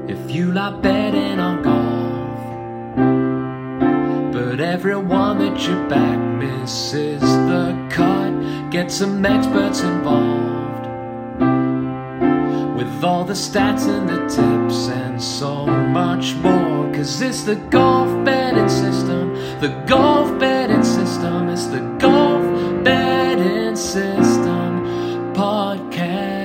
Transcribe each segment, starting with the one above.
if you like betting on golf. But everyone that you back misses the cut. Get some experts involved with all the stats and the tips and so much more. Cause it's the golf betting system, the golf betting system, it's the golf betting system podcast.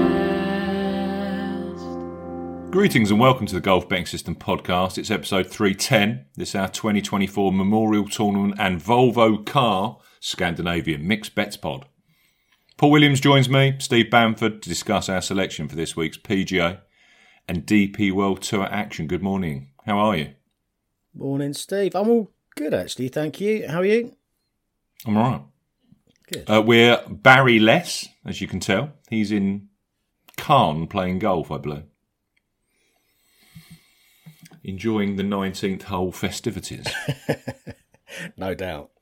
Greetings and welcome to the Golf Betting System podcast. It's episode 310. This is our 2024 Memorial Tournament and Volvo Car Scandinavian Mixed Bets pod. Paul Williams joins me, Steve Bamford, to discuss our selection for this week's PGA and DP World Tour action. Good morning. How are you? Morning, Steve. I'm all good, actually. Thank you. How are you? I'm all right. Good. We're Barry Less, as you can tell. He's in Cannes playing golf, I believe. Enjoying the 19th hole festivities. No doubt.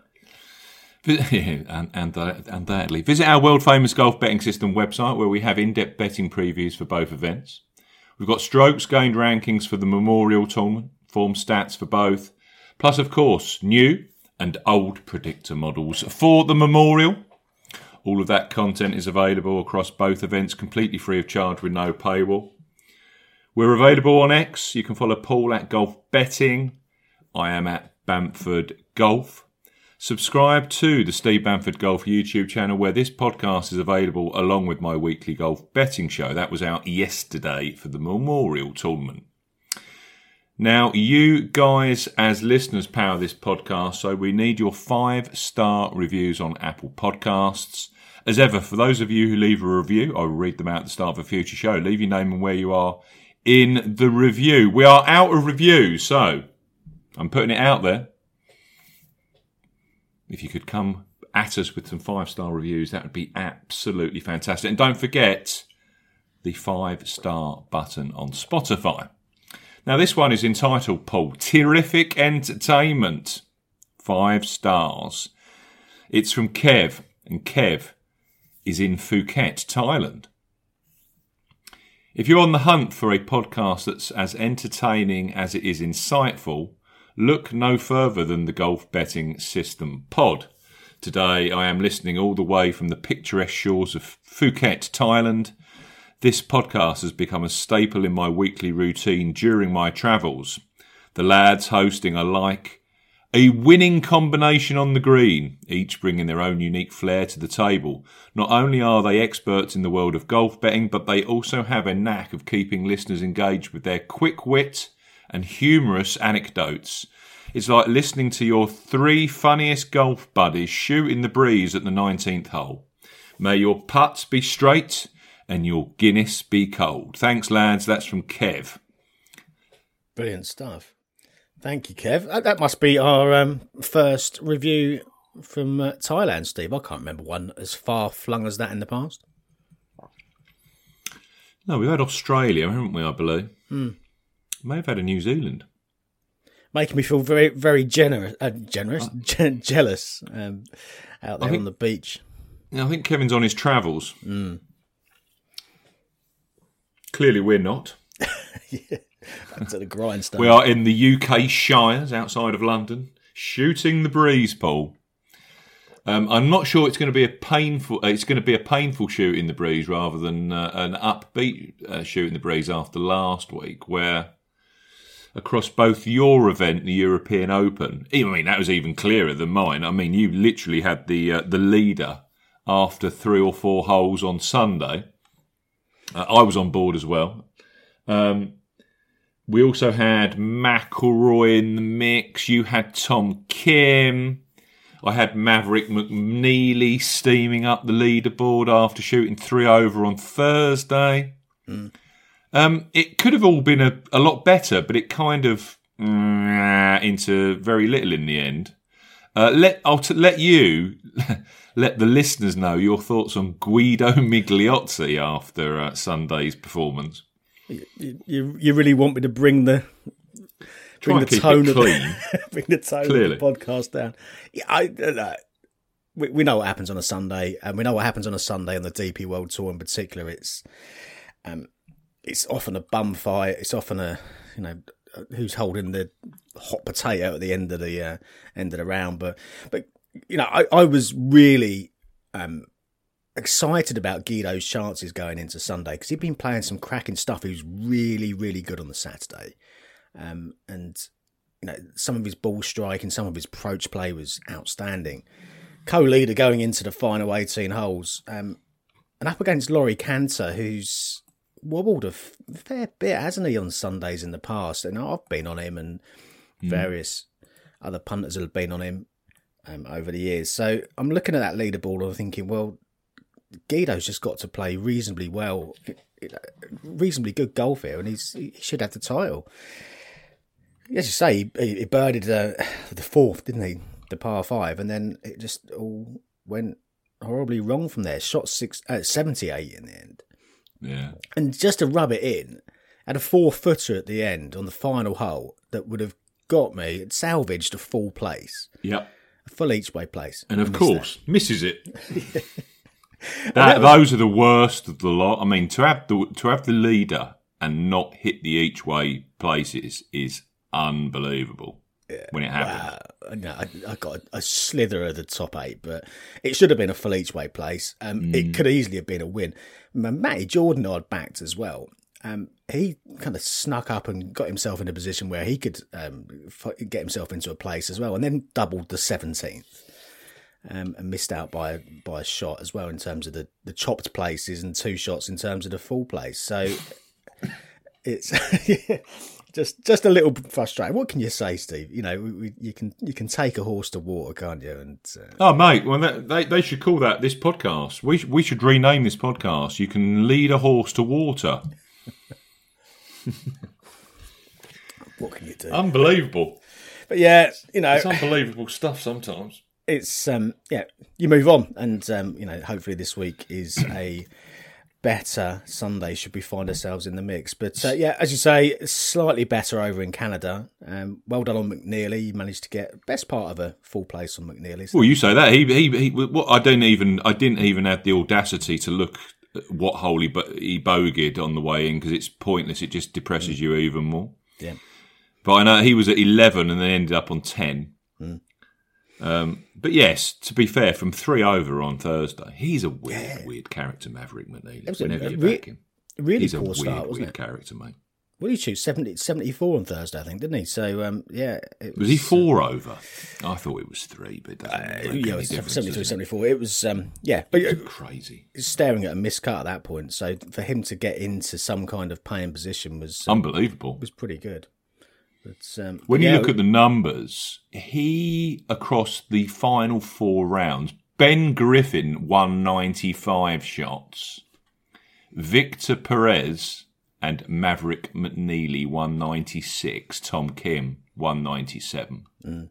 Undoubtedly. Visit our world-famous Golf Betting System website where we have in-depth betting previews for both events. We've got strokes gained rankings for the Memorial Tournament, form stats for both, plus, of course, new and old predictor models for the Memorial. All of that content is available across both events completely free of charge with no paywall. We're available on X. You can follow Paul at Golf Betting. I am at Bamford Golf. Subscribe to the Steve Bamford Golf YouTube channel where this podcast is available along with my weekly golf betting show. That was out yesterday for the Memorial Tournament. Now, you guys as listeners power this podcast, so we need your 5-star reviews on Apple Podcasts. As ever, for those of you who leave a review, I will read them out at the start of a future show. Leave your name and where you are in the review. We are out of reviews, so I'm putting it out there. If you could come at us with some 5-star reviews, that would be absolutely fantastic. And don't forget the 5-star button on Spotify. Now, this one is entitled, Paul, Terrific Entertainment. 5 stars. It's from Kev, and Kev is in Phuket, Thailand. If you're on the hunt for a podcast that's as entertaining as it is insightful, look no further than the Golf Betting System pod. Today I am listening all the way from the picturesque shores of Phuket, Thailand. This podcast has become a staple in my weekly routine during my travels. The lads hosting are like a winning combination on the green, each bringing their own unique flair to the table. Not only are they experts in the world of golf betting, but they also have a knack of keeping listeners engaged with their quick wit and humorous anecdotes. It's like listening to your 3 funniest golf buddies shoot in the breeze at the 19th hole. May your putts be straight and your Guinness be cold. Thanks, lads. That's from Kev. Brilliant stuff. Thank you, Kev. That must be our first review from Thailand, Steve. I can't remember one as far-flung as that in the past. No, we've had Australia, haven't we, I believe? May have had a New Zealand. Making me feel very, very jealous out there on the beach. I think Kevin's on his travels. Clearly we're not. Yeah. Back to the grindstone. We are in the UK Shires outside of London, shooting the breeze, Paul. I'm not sure it's going to be a painful. It's going to be a painful shoot in the breeze rather than an upbeat shoot in the breeze after last week, where across both your event, and the European Open, I mean that was even clearer than mine. I mean you literally had the leader after 3 or 4 holes on Sunday. I was on board as well. We also had McIlroy in the mix. You had Tom Kim. I had Maverick McNeely steaming up the leaderboard after shooting 3 over on Thursday. It could have all been a lot better, but it kind of into very little in the end. I'll let you let the listeners know your thoughts on Guido Migliozzi after Sunday's performance. You really want me to bring the tone of the podcast down? Yeah, we know what happens on a Sunday, and we know what happens on a Sunday on the DP World Tour in particular. It's it's often a bum fight. It's often a, who's holding the hot potato at the end of the round. But I was really excited about Guido's chances going into Sunday because he'd been playing some cracking stuff. He was really, really good on the Saturday, and some of his ball striking, some of his approach play was outstanding. Co-leader going into the final 18 holes, and up against Laurie Cantor, who's wobbled a fair bit, hasn't he, on Sundays in the past? And I've been on him, and various other punters have been on him over the years. So I'm looking at that leaderboard and I'm thinking, well, Guido's just got to play reasonably well, reasonably good golf here, and he should have the title. As you say, he birdied the fourth, didn't he? The par 5, and then it just all went horribly wrong from there. Shot 78 in the end. Yeah. And just to rub it in, had a 4-footer at the end on the final hole that would have got me, it salvaged a full place. Yep. A full each way place. And of course, misses it. Those are the worst of the lot. I mean, to have the leader and not hit the each way places is unbelievable. Yeah, when it happened. I got a slither of the top 8, but it should have been a full each way place. It could easily have been a win. Matty Jordan I'd backed as well. He kind of snuck up and got himself in a position where he could get himself into a place as well, and then doubled the 17th. And missed out by a shot as well in terms of the chopped places, and 2 shots in terms of the full place. So it's just a little frustrating. What can you say, Steve? You can take a horse to water, can't you? And oh, mate, well, they should call that this podcast. We should rename this podcast. You can lead a horse to water. What can you do? Unbelievable. But yeah, it's unbelievable stuff sometimes. It's you move on, and hopefully this week is a better Sunday should we find ourselves in the mix. But as you say, slightly better over in Canada. Well done on McNeely. You managed to get best part of a full place on McNeely. Well, you say that he well, I didn't even have the audacity to look at what hole he bogeyed on the way in, because it's pointless. It just depresses you even more. Yeah. But I know he was at 11 and then ended up on 10. But yes, to be fair, from 3 over on Thursday, he's a weird character, Maverick McNeely. Whenever you back him, really he's poor a start, wasn't weird it? Character, mate. What did he choose? 74 on Thursday, I think, didn't he? So it was he 4 over? I thought it was 3, but it doesn't make it any was difference. 73, 74. It was but crazy. Staring at a miscut at that point. So for him to get into some kind of paying position was unbelievable. Was pretty good. But, when you look at the numbers, he, across the final 4 rounds, Ben Griffin, 195 shots. Victor Perez and Maverick McNeely, 196. Tom Kim, 197.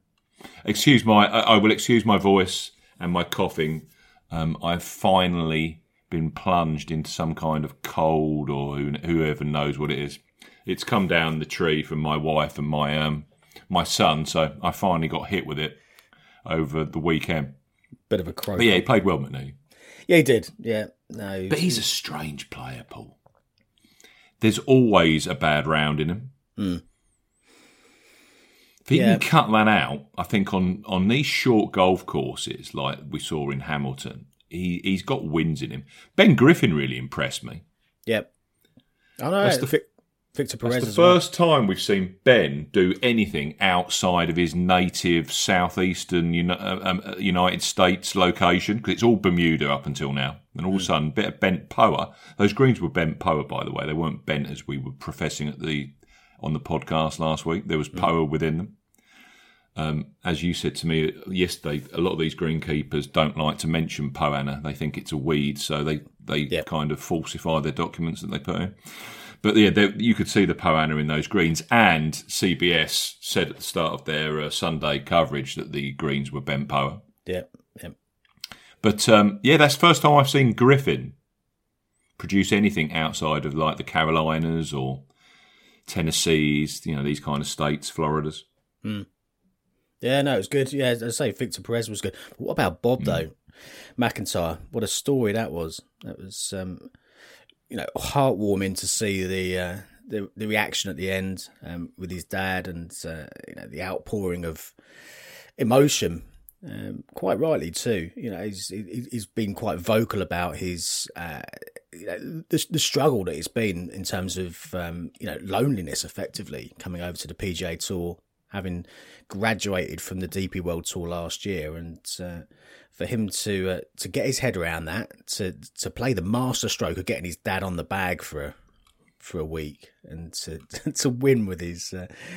I will excuse my voice and my coughing. I've finally been plunged into some kind of cold, or whoever knows what it is. It's come down the tree from my wife and my son, so I finally got hit with it over the weekend. Bit of a croak. But yeah, he played well, McNeely. Yeah, he did. Yeah, no. But he's a strange player, Paul. There's always a bad round in him. If he can cut that out, I think on these short golf courses like we saw in Hamilton, he's got wins in him. Ben Griffin really impressed me. Yep. I know. Victor Perez. That's the first time we've seen Ben do anything outside of his native southeastern United States location, because it's all Bermuda up until now. And all of a sudden, bit of bent poa. Those greens were bent poa, by the way. They weren't bent as we were professing on the podcast last week. There was poa within them. As you said to me yesterday, a lot of these greenkeepers don't like to mention poana. They think it's a weed, so they kind of falsify their documents that they put in. But yeah, you could see the poana in those greens, and CBS said at the start of their Sunday coverage that the greens were bent poa. Yeah. But that's the first time I've seen Griffin produce anything outside of like the Carolinas or Tennessee's, these kind of states, Floridas. Yeah, no, it was good. Yeah, as I say, Victor Perez was good. But what about Bob though? McIntyre, what a story that was. That was. heartwarming to see the reaction at the end with his dad, and the outpouring of emotion. Quite rightly too. He's been quite vocal about his the struggle that it's been in terms of loneliness, effectively coming over to the PGA Tour, having graduated from the DP World Tour last year, and for him to get his head around that, to play the master stroke of getting his dad on the bag for a week, and to win with his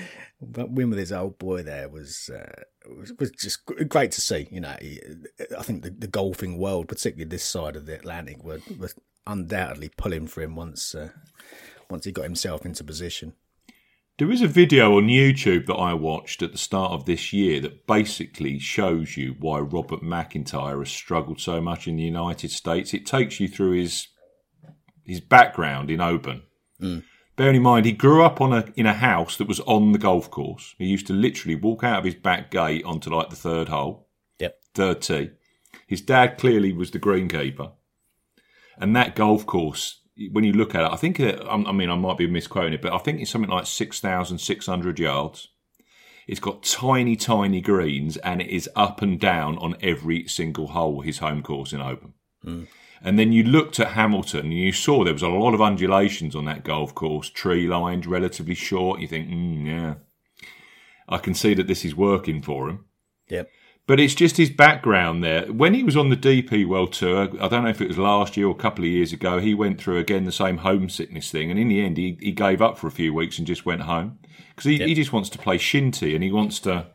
old boy there was just great to see. I think the golfing world, particularly this side of the Atlantic, was undoubtedly pulling for him once he got himself into position. There is a video on YouTube that I watched at the start of this year that basically shows you why Robert McIntyre has struggled so much in the United States. It takes you through his background in Oban. Bearing in mind, he grew up in a house that was on the golf course. He used to literally walk out of his back gate onto like the third hole, third tee. His dad clearly was the greenkeeper. And that golf course, when you look at it, I think, I might be misquoting it, but I think it's something like 6,600 yards. It's got tiny, tiny greens, and it is up and down on every single hole, his home course in Oban. And then you looked at Hamilton and you saw there was a lot of undulations on that golf course, tree lined, relatively short. You think, yeah, I can see that this is working for him. Yep. But it's just his background there. When he was on the DP World Tour, I don't know if it was last year or a couple of years ago, he went through, again, the same homesickness thing. And in the end, he gave up for a few weeks and just went home. Because he just wants to play shinty, and he wants to,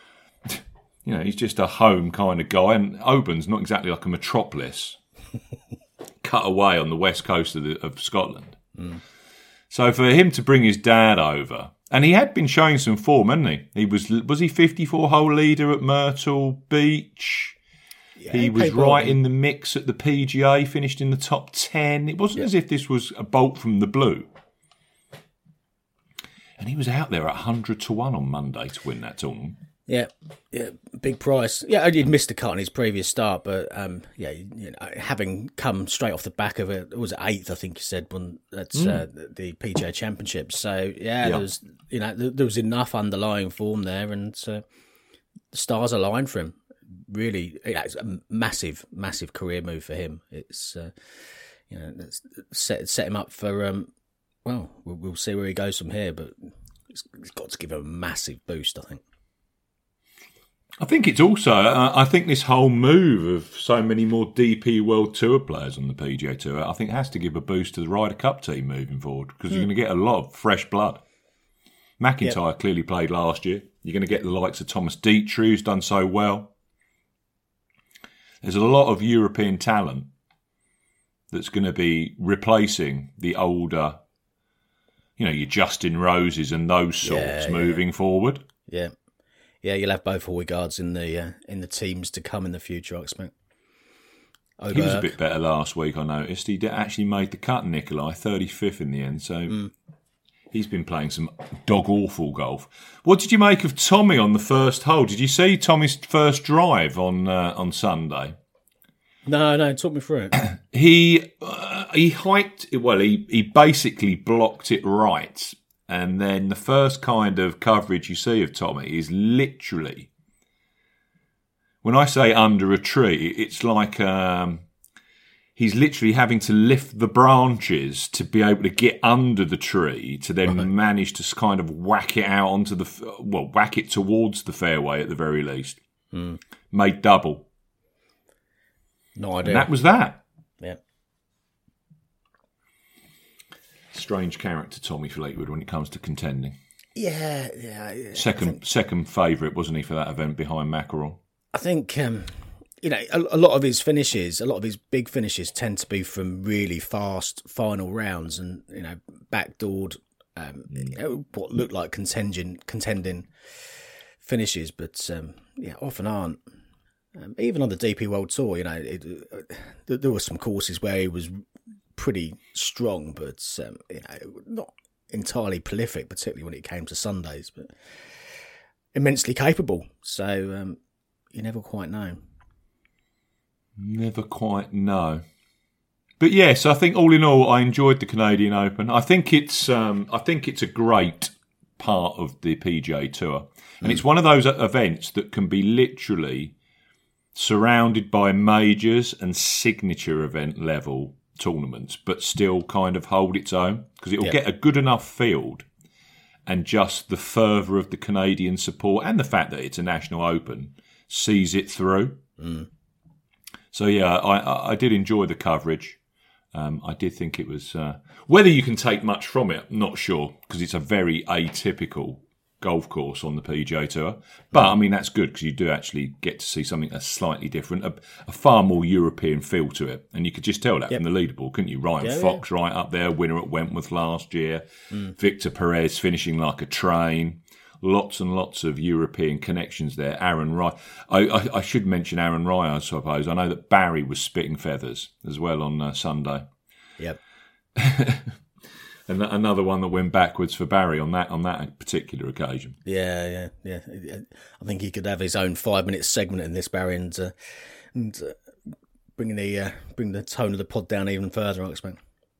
he's just a home kind of guy. And Oban's not exactly like a metropolis cut away on the west coast of Scotland. So for him to bring his dad over, and he had been showing some form, hadn't he? He was he 54-hole leader at Myrtle Beach? Yeah, he was right in the mix at the PGA, finished in the top 10. It wasn't as if this was a bolt from the blue. And he was out there at 100-1 on Monday to win that tournament. Yeah, big price. Yeah, he'd missed the cut on his previous start, but having come straight off the back of it was 8th, I think you said, when that's the PGA Championship. So there was enough underlying form there, and the stars aligned for him. Really, it's a massive, massive career move for him. It's set him up for we'll see where he goes from here, but it's got to give him a massive boost, I think. I think it's also, I think this whole move of so many more DP World Tour players on the PGA Tour, I think has to give a boost to the Ryder Cup team moving forward, because you're going to get a lot of fresh blood. McIntyre clearly played last year. You're going to get the likes of Thomas Dietrich, who's done so well. There's a lot of European talent that's going to be replacing the older, your Justin Roses and those sorts moving forward. Yeah. Yeah, you'll have both Højgaards in the teams to come in the future, I expect. He was a bit better last week, I noticed. He actually made the cut, Nikolai, 35th in the end. So he's been playing some dog-awful golf. What did you make of Tommy on the first hole? Did you see Tommy's first drive on Sunday? No, talk me through it. He hiked, he basically blocked it right. And then the first kind of coverage you see of Tommy is literally, when I say under a tree, it's like he's literally having to lift the branches to be able to get under the tree to then manage to kind of whack it out onto whack it towards the fairway at the very least. Made double. No idea. And that was that. Yeah. Strange character, Tommy Fleetwood, when it comes to contending. Yeah. Second favourite, wasn't he, for that event behind McIlroy? I think a lot of his finishes, a lot of his big finishes, tend to be from really fast final rounds, and backdoored what looked like contending finishes, but often aren't. Even on the DP World Tour, there were some courses where he was pretty strong, but not entirely prolific, particularly when it came to Sundays, but immensely capable. So you never quite know. Never quite know. But yes, I think all in all, I enjoyed the Canadian Open. I think it's a great part of the PGA Tour, and it's one of those events that can be literally surrounded by majors and signature event level tournaments, but still kind of hold its own because it'll get a good enough field, and just the fervour of the Canadian support and the fact that it's a national open sees it through. So yeah, I did enjoy the coverage. I did think it was... whether you can take much from it, I'm not sure, because it's a very atypical golf course on the PGA Tour. But, I mean, that's good, because you do actually get to see something that's slightly different, a far more European feel to it. And you could just tell that from the leaderboard, couldn't you? Ryan Fox right up there, winner at Wentworth last year. Victor Perez finishing like a train. Lots and lots of European connections there. Aaron Rai. I should mention Aaron Rai, I suppose. I know that Barry was spitting feathers as well on Sunday. Yep. And another one that went backwards for Barry on that particular occasion. Yeah. I think he could have his own 5-minute segment in this, Barry, and bring the tone of the pod down even further, I expect.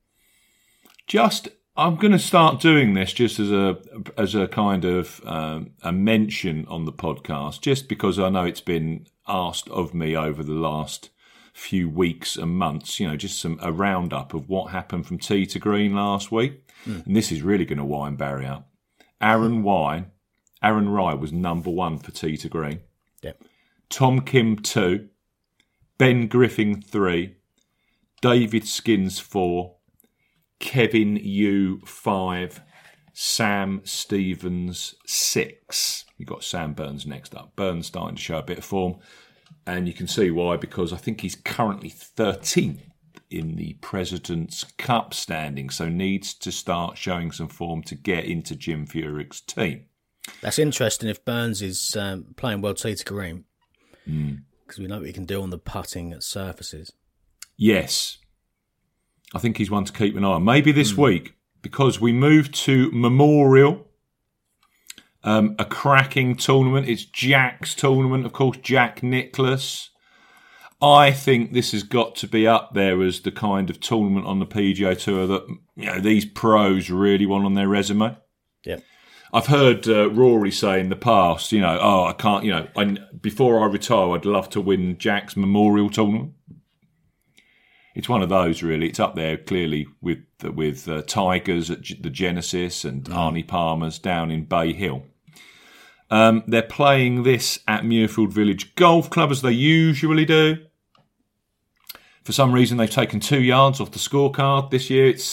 I'm going to start doing this just as a kind of a mention on the podcast, just because I know it's been asked of me over the last few weeks and months. You know, just a roundup of what happened from tee to green last week, and this is really going to wind Barry up. Aaron Rai was number 1 for tee to green. Yep. Tom Kim 2, Ben Griffin 3, David Skins 4. Kevin Yu 5, Sam Stevens 6. You've got Sam Burns next up. Burns starting to show a bit of form, and you can see why, because I think he's currently 13th in the President's Cup standing, so needs to start showing some form to get into Jim Furyk's team. That's interesting if Burns is playing well tee to green, because we know what he can do on the putting at surfaces. Yes. I think he's one to keep an eye on. Maybe this week, because we moved to Memorial, a cracking tournament. It's Jack's tournament, of course, Jack Nicklaus. I think this has got to be up there as the kind of tournament on the PGA Tour that these pros really want on their resume. Yeah, I've heard Rory say in the past, I can't, before I retire, I'd love to win Jack's Memorial tournament. It's one of those, really. It's up there clearly with Tigers at the Genesis and Arnie Palmer's down in Bay Hill. They're playing this at Muirfield Village Golf Club, as they usually do. For some reason, they've taken 2 yards off the scorecard this year. It's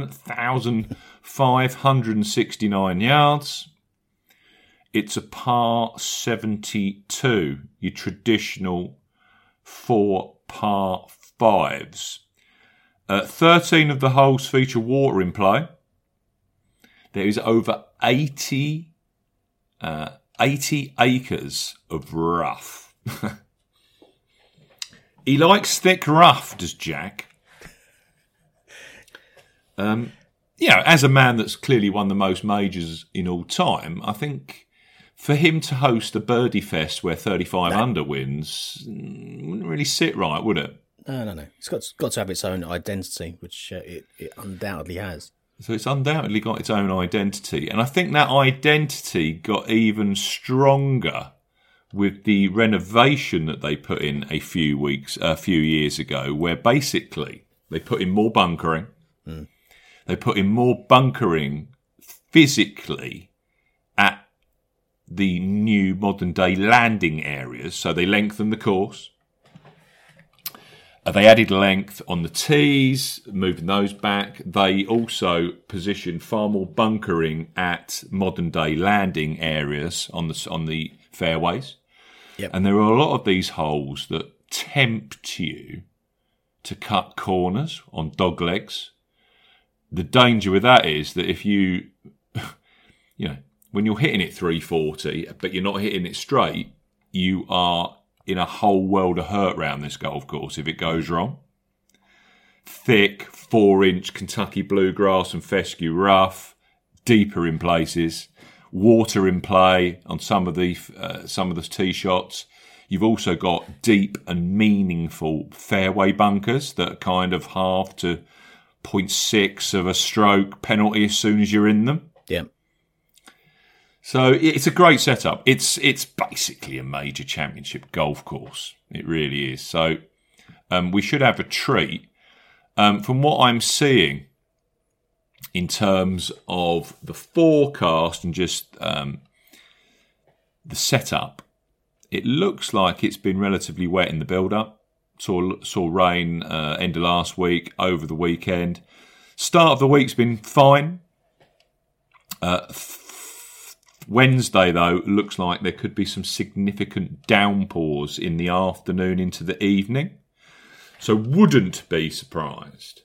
7,569 yards. It's a par 72, your traditional 4 par 5s. 13 of the holes feature water in play. There is over 80 acres of rough. He likes thick rough, does Jack. As a man that's clearly won the most majors in all time, I think for him to host a birdie fest where 35 under wins wouldn't really sit right, would it? No. It's got to have its own identity, which it undoubtedly has. So it's undoubtedly got its own identity. And I think that identity got even stronger with the renovation that they put in a few years ago, where basically they put in more bunkering. They put in more bunkering physically at the new modern day landing areas. So they lengthened the course. They added length on the tees, moving those back. They also positioned far more bunkering at modern-day landing areas on the fairways. Yep. And there are a lot of these holes that tempt you to cut corners on dog legs. The danger with that is that if you, when you're hitting it 340, but you're not hitting it straight, you are in a whole world of hurt round this golf course if it goes wrong. Thick 4-inch Kentucky bluegrass and fescue rough, deeper in places, water in play on some of the tee shots. You've also got deep and meaningful fairway bunkers that are kind of half to 0.6 of a stroke penalty as soon as you're in them. Yeah. So it's a great setup. It's basically a major championship golf course. It really is. So we should have a treat. From what I'm seeing in terms of the forecast and just the setup, it looks like it's been relatively wet in the build-up. Saw rain end of last week, over the weekend. Start of the week's been fine. Wednesday, though, looks like there could be some significant downpours in the afternoon into the evening. So wouldn't be surprised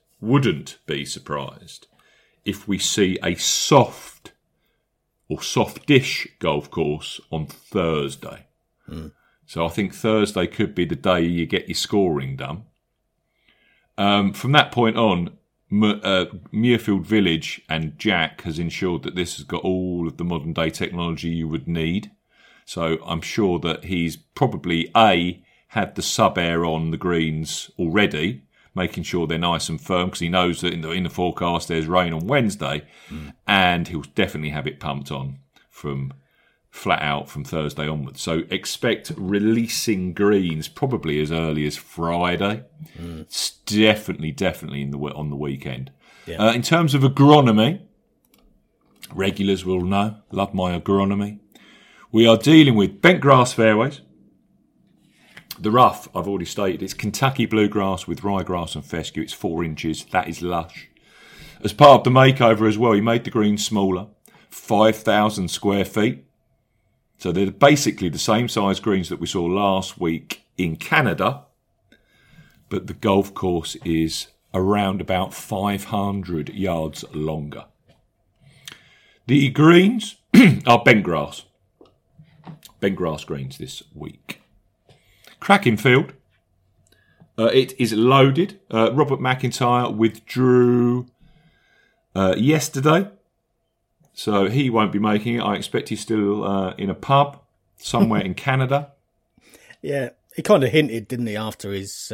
if we see a soft or softish golf course on Thursday. So I think Thursday could be the day you get your scoring done. From that point on, Muirfield Village and Jack has ensured that this has got all of the modern day technology you would need. So I'm sure that he's probably had the sub-air on the greens already, making sure they're nice and firm, because he knows that in the forecast there's rain on Wednesday, and he'll definitely have it pumped on from flat out from Thursday onwards. So expect releasing greens probably as early as Friday. It's definitely on the weekend. Yeah. In terms of agronomy, regulars will know, love my agronomy. We are dealing with bent grass fairways. The rough, I've already stated, it's Kentucky bluegrass with ryegrass and fescue. It's 4 inches. That is lush. As part of the makeover as well, he made the greens smaller, 5,000 square feet. So they're basically the same size greens that we saw last week in Canada, but the golf course is around about 500 yards longer. The greens are bent grass greens this week. Cracking field. It is loaded. Robert McIntyre withdrew yesterday, so he won't be making it. I expect he's still in a pub somewhere in Canada. Yeah, he kind of hinted, didn't he, after his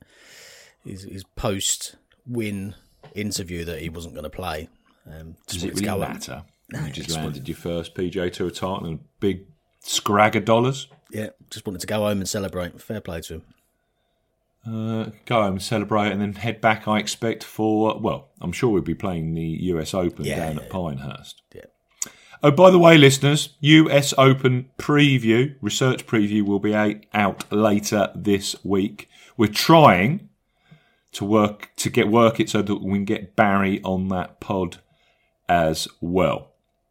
post-win interview that he wasn't going to play. Does it really matter? No, you just landed your first PGA Tour title and a big scrag of dollars. Yeah, just wanted to go home and celebrate. Fair play to him. Go home and celebrate and then head back, I expect, for, well, I'm sure we'll be playing the US Open down at Pinehurst. Yeah. Oh, by the way, listeners, US Open preview, research preview will be out later this week. We're trying to work it so that we can get Barry on that pod as well.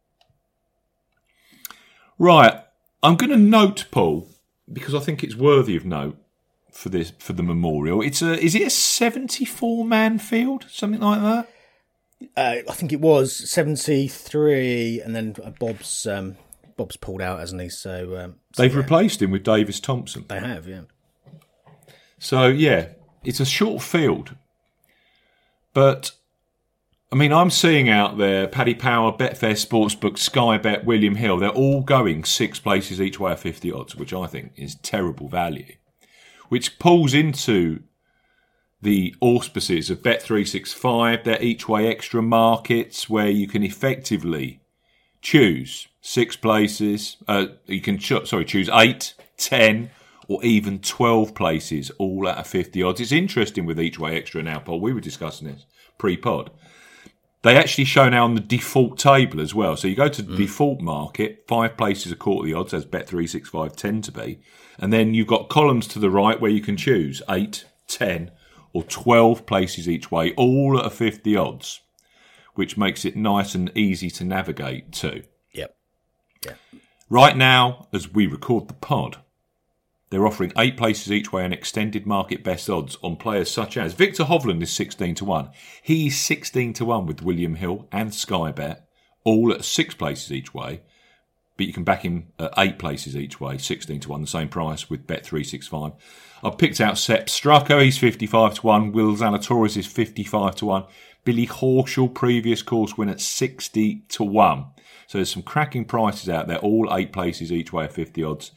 Right, I'm going to note, Paul, because I think it's worthy of note for the memorial. Is it a 74-man field, something like that? I think it was 73, and then Bob's pulled out, hasn't he? So they've replaced him with Davis Thompson. They have, yeah. So yeah, it's a short field, but I mean, I'm seeing out there Paddy Power, Betfair Sportsbook, Sky Bet, William Hill. They're all going 6 places each way at 50 odds, which I think is terrible value, which pulls into the auspices of Bet365. They're each way extra markets where you can effectively choose 6 places. You can choose 8, 10, or even 12 places, all at a 50 odds. It's interesting with each way extra now, Paul. We were discussing this pre-pod. They actually show now on the default table as well. So you go to the default market, 5 places a quarter the odds, as Bet365 tend to be. And then you've got columns to the right where you can choose 8, 10, or 12 places each way, all at a 50 odds, which makes it nice and easy to navigate to. Yep. Right now, as we record the pod, they're offering 8 places each way and extended market best odds on players such as Victor Hovland is 16-1. He's 16-1 with William Hill and Sky Bet, all at 6 places each way. But you can back him at 8 places each way, 16-1, the same price with Bet365. I've picked out Sepp Straka, he's 55-1. Will Zalatoris is 55-1. Billy Horschel, previous course win at 60-1. So there's some cracking prices out there, all 8 places each way at 50 odds.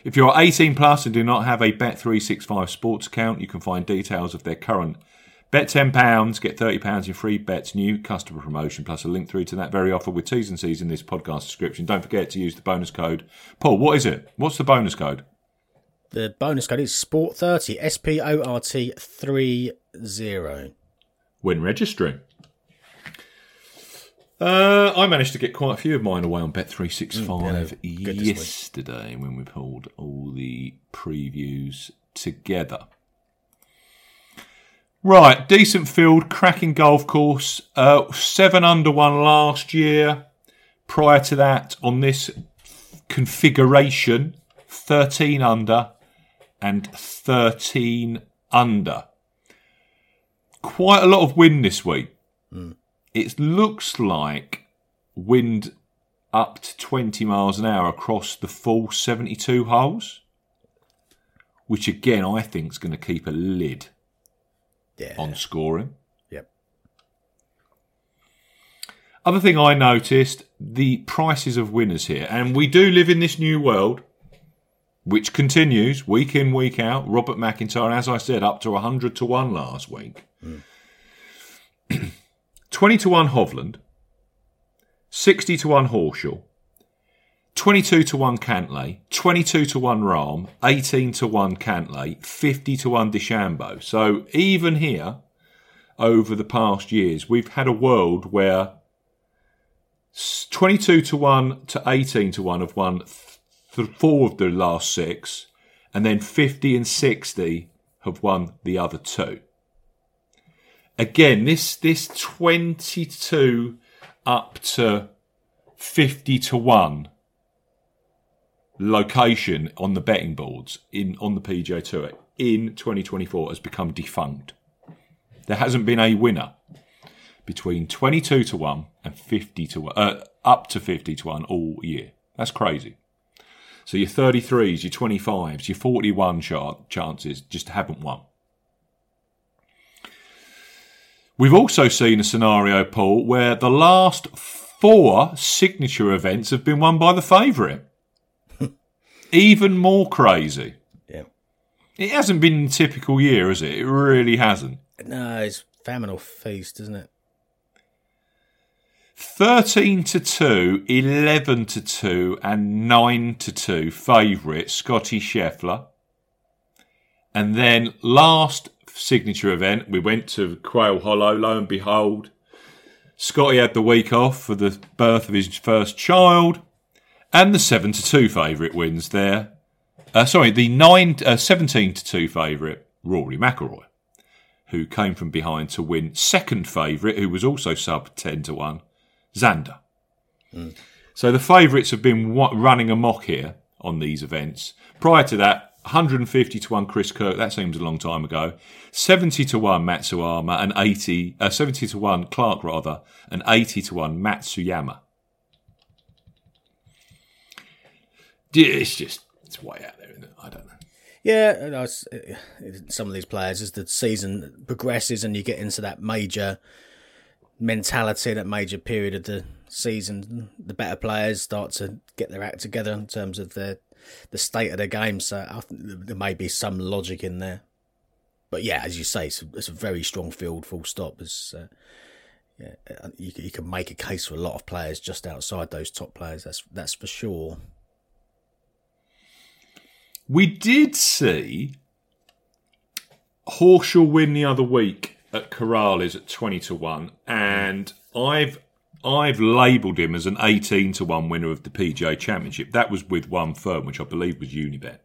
If you're 18 plus and do not have a Bet365 sports account, you can find details of their current bet £10, get £30 in free bets, new customer promotion, plus a link through to that very offer with T's and C's in this podcast description. Don't forget to use the bonus code. Paul, what is it? What's the bonus code? The bonus code is SPORT30, SPORT30. When registering. I managed to get quite a few of mine away on Bet365 yesterday when we pulled all the previews together. Right, decent field, cracking golf course. 7 under 1 last year. Prior to that, on this configuration, 13 under and 13 under. Quite a lot of wind this week. It looks like wind up to 20 miles an hour across the full 72 holes, which again I think is going to keep a lid on scoring. Yep. Other thing I noticed, the prices of winners here, and we do live in this new world, which continues week in, week out. Robert McIntyre, as I said, up to 100 to 1 last week. 20 to 1 Hovland, 60 to 1 Horschel, 22 to 1 Cantlay, 22 to 1 Rahm, 18 to 1 Cantlay, 50 to 1 DeChambeau. So even here, over the past years, we've had a world where 22 to 1 to 18 to 1 have won 4 of the last 6, and then 50 and 60 have won the other 2. Again, this 22 up to 50 to 1 location on the betting boards on the PGA Tour in 2024 has become defunct. There hasn't been a winner between 22 to 1 and 50 to 1, up to 50 to 1 all year. That's crazy. So your 33s, your 25s, your 41 chances just haven't won. We've also seen a scenario, Paul, where the last 4 signature events have been won by the favourite. Even more crazy. Yeah. It hasn't been a typical year, has it? It really hasn't. No, it's famine or feast, isn't it? 13 to 2, 11 to 2, and 9 to 2 favourite Scotty Scheffler. And then last signature event, we went to Quail Hollow. Lo and behold, Scotty had the week off for the birth of his first child, and the 7 to 2 favourite wins there. The 17 to 2 favourite Rory McIlroy, who came from behind to win second favourite, who was also sub 10 to 1, Xander. So the favourites have been running amok here on these events. Prior to that, 150 to 1 Chris Kirk, that seems a long time ago. 70 to 1 Matsuyama, and 70 to 1 Clark rather, and 80 to 1 Matsuyama. It's way out there, isn't it? I don't know. Yeah, some of these players, as the season progresses and you get into that major mentality, that major period of the season, the better players start to get their act together in terms of the state of their game. So I think there may be some logic in there. But yeah, as you say, it's a very strong field, full stop. You can make a case for a lot of players just outside those top players, that's for sure. We did see Horschel win the other week at Corrales at 20 to 1, and I've labelled him as an 18 to 1 winner of the PGA Championship. That was with one firm, which I believe was Unibet.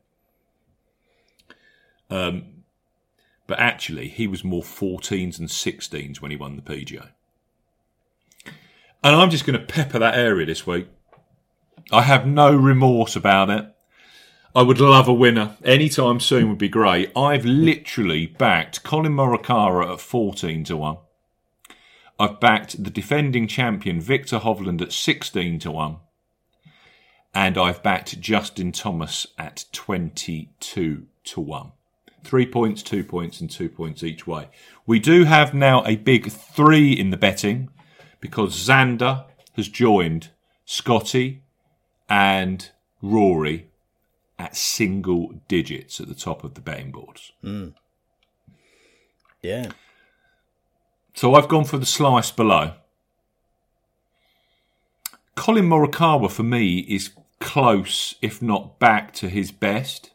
But actually, he was more 14s and 16s when he won the PGA. And I'm just going to pepper that area this week. I have no remorse about it. I would love a winner. Anytime soon would be great. I've literally backed Colin Morikawa at 14 to 1. I've backed the defending champion Victor Hovland at 16 to 1. And I've backed Justin Thomas at 22 to 1. 3 points, 2 points, and 2 points each way. We do have now a big 3 in the betting because Xander has joined Scotty and Rory at single digits at the top of the betting boards. Yeah. So I've gone for the slice below. Colin Morikawa, for me, is close, if not back to his best.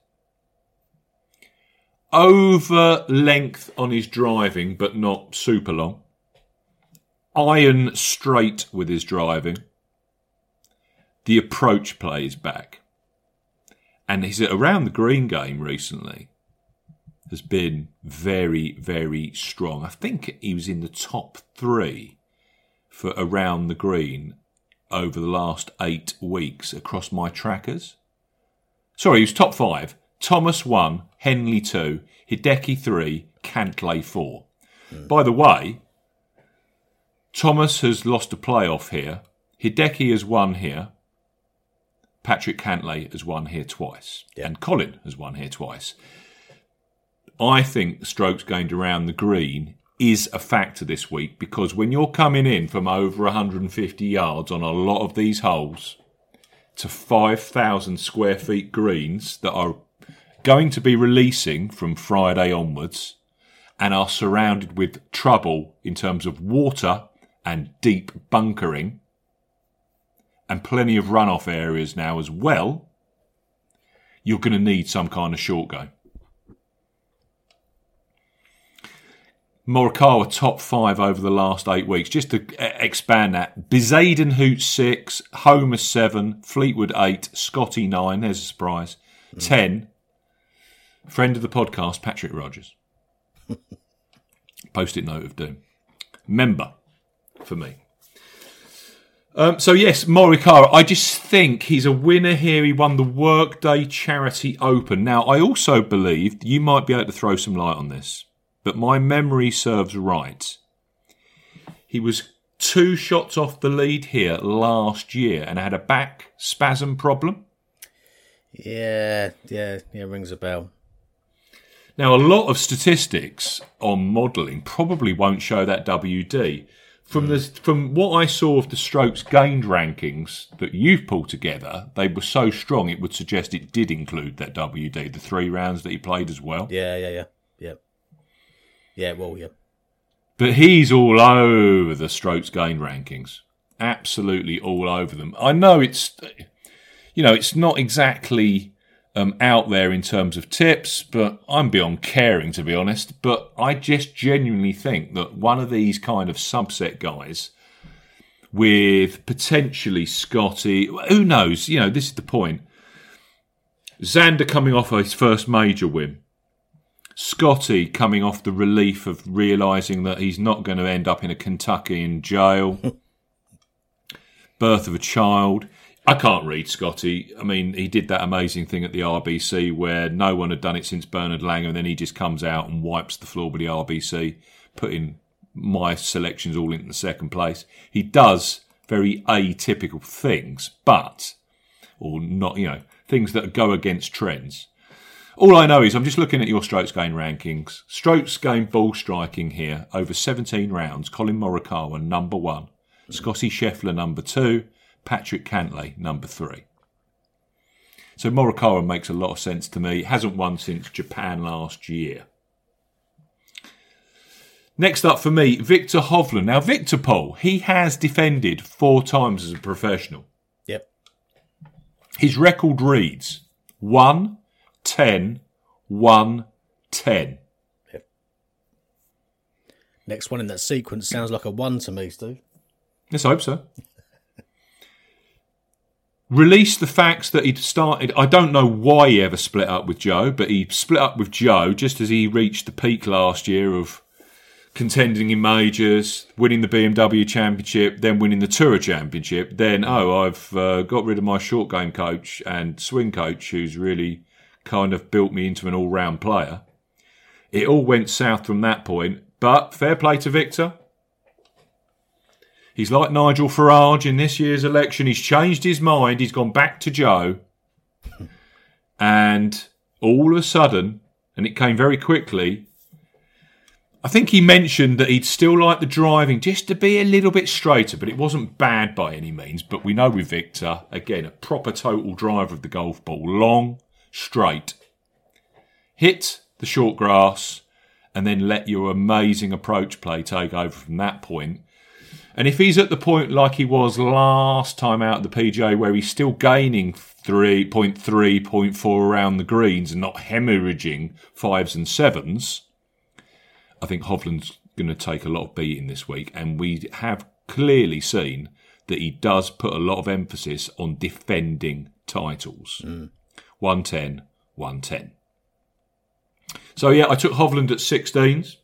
Over length on his driving, but not super long. Iron straight with his driving. The approach play is back. And his around the green game recently has been very, very strong. I think he was in the top 3 for around the green over the last 8 weeks across my trackers. Sorry, he was top 5. Thomas 1, Henley 2, Hideki 3, Cantlay 4. By the way, Thomas has lost a playoff here. Hideki has won here. Patrick Cantlay has won here twice. Yeah. And Colin has won here twice. I think the strokes gained around the green is a factor this week, because when you're coming in from over 150 yards on a lot of these holes to 5,000 square feet greens that are going to be releasing from Friday onwards and are surrounded with trouble in terms of water and deep bunkering and plenty of runoff areas now as well, you're going to need some kind of short game. Morikawa top 5 over the last 8 weeks. Just to expand that, Bezadenhout 6, Homer 7, Fleetwood 8, Scotty 9, there's a surprise, 10, friend of the podcast, Patrick Rogers. Post-it note of doom. Member for me. So yes, Morikawa, I just think he's a winner here. He won the Workday Charity Open. Now, I also believe, you might be able to throw some light on this, but my memory serves right. He was 2 shots off the lead here last year and had a back spasm problem. Yeah, rings a bell. Now, a lot of statistics on modelling probably won't show that WD. From what I saw of the strokes gained rankings that you've pulled together, they were so strong it would suggest it did include that WD, the 3 rounds that he played as well. Yeah. But he's all over the strokes gained rankings. Absolutely all over them. I know it's not exactly out there in terms of tips, but I'm beyond caring, to be honest. But I just genuinely think that one of these kind of subset guys with potentially Scotty, who knows, this is the point. Xander coming off his first major win. Scotty coming off the relief of realising that he's not going to end up in a Kentuckian jail. Birth of a child. I can't read Scotty. I mean, he did that amazing thing at the RBC where no one had done it since Bernard Langer, and then he just comes out and wipes the floor with the RBC, putting my selections all into the second place. He does very atypical things, things that go against trends. All I know is I'm just looking at your strokes gained rankings. Strokes gained ball striking here over 17 rounds. Colin Morikawa, number 1. Scotty Scheffler, number 2. Patrick Cantlay, number 3. So Morikawa makes a lot of sense to me. Hasn't won since Japan last year. Next up for me, Victor Hovland. Now, Victor Paul, he has defended 4 times as a professional. Yep. His record reads 1, 10, 1, 10. Yep. Next one in that sequence sounds like a 1 to me, Steve. Let's hope so. Released the facts that he'd started. I don't know why he ever split up with Joe, but he split up with Joe just as he reached the peak last year of contending in majors, winning the BMW Championship, then winning the Tour Championship. Then, I've got rid of my short game coach and swing coach, who's really kind of built me into an all-round player. It all went south from that point, but fair play to Victor. He's like Nigel Farage in this year's election. He's changed his mind. He's gone back to Joe. And all of a sudden, and it came very quickly, I think he mentioned that he'd still like the driving just to be a little bit straighter, but it wasn't bad by any means. But we know with Victor, again, a proper total driver of the golf ball. Long, straight. Hit the short grass and then let your amazing approach play take over from that point. And if he's at the point like he was last time out at the PGA where he's still gaining 3.3, 0.4 around the greens and not hemorrhaging 5s and 7s, I think Hovland's going to take a lot of beating this week. And we have clearly seen that he does put a lot of emphasis on defending titles. 110, 110. So, yeah, I took Hovland at 16s.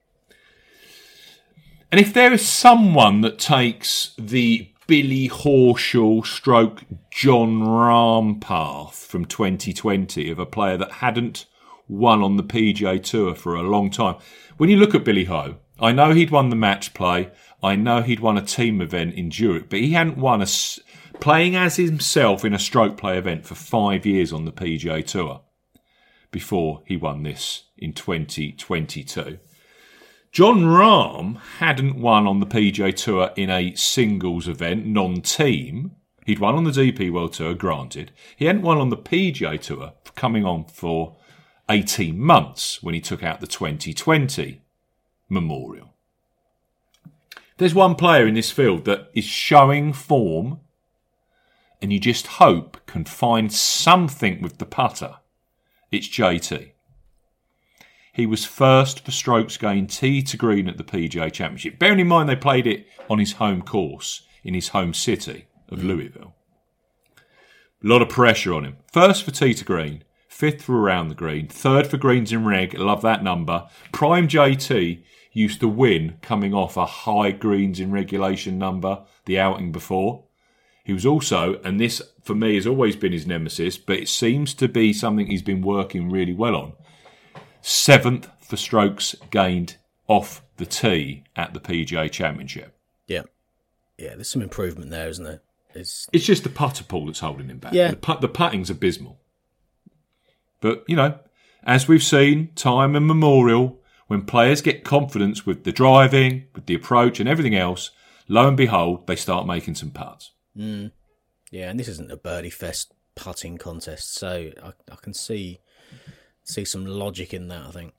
And if there is someone that takes the Billy Horschel stroke John Rahm path from 2020 of a player that hadn't won on the PGA Tour for a long time, when you look at Billy Ho, I know he'd won the match play, I know he'd won a team event in Zurich, but he hadn't won playing as himself in a stroke play event for 5 years on the PGA Tour before he won this in 2022. John Rahm hadn't won on the PGA Tour in a singles event, non-team. He'd won on the DP World Tour, granted. He hadn't won on the PGA Tour coming on for 18 months when he took out the 2020 Memorial. There's one player in this field that is showing form and you just hope can find something with the putter. It's JT. He was first for strokes gained tee to green at the PGA Championship. Bearing in mind they played it on his home course in his home city of Louisville. A lot of pressure on him. First for tee to green, fifth for around the green, third for greens in reg. Love that number. Prime JT used to win coming off a high greens in regulation number the outing before. He was also, and this for me has always been his nemesis, but it seems to be something he's been working really well on. 7th for strokes gained off the tee at the PGA Championship. Yeah, there's some improvement there, isn't there? It's just the putter pull that's holding him back. Yeah. The putting's abysmal. But, you know, as we've seen, time and memorial, when players get confidence with the driving, with the approach and everything else, lo and behold, they start making some putts. Yeah, and this isn't a birdie fest putting contest, so I can see some logic in that, I think.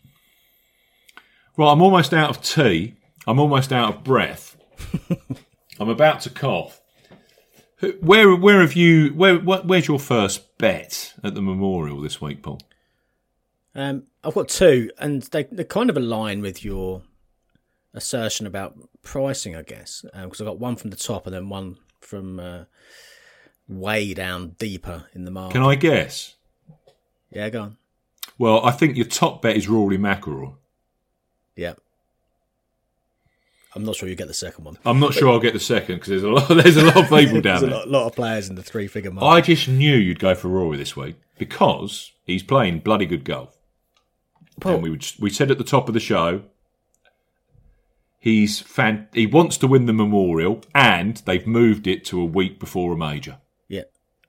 Well, I'm almost out of tea. I'm almost out of breath. I'm about to cough. Where's your first bet at the Memorial this week, Paul? I've got two, and they kind of align with your assertion about pricing, I guess, because I've got one from the top and then one from way down deeper in the market. Can I guess? Yeah, go on. Well, I think your top bet is Rory McIlroy. Yeah. I'm not sure you get the second one. I'm not sure I'll get the second because there's a lot of people down there. There's a lot of players in the 3-figure market. I just knew you'd go for Rory this week because he's playing bloody good golf. And we said at the top of the show, he wants to win the Memorial, and they've moved it to a week before a major. Yeah,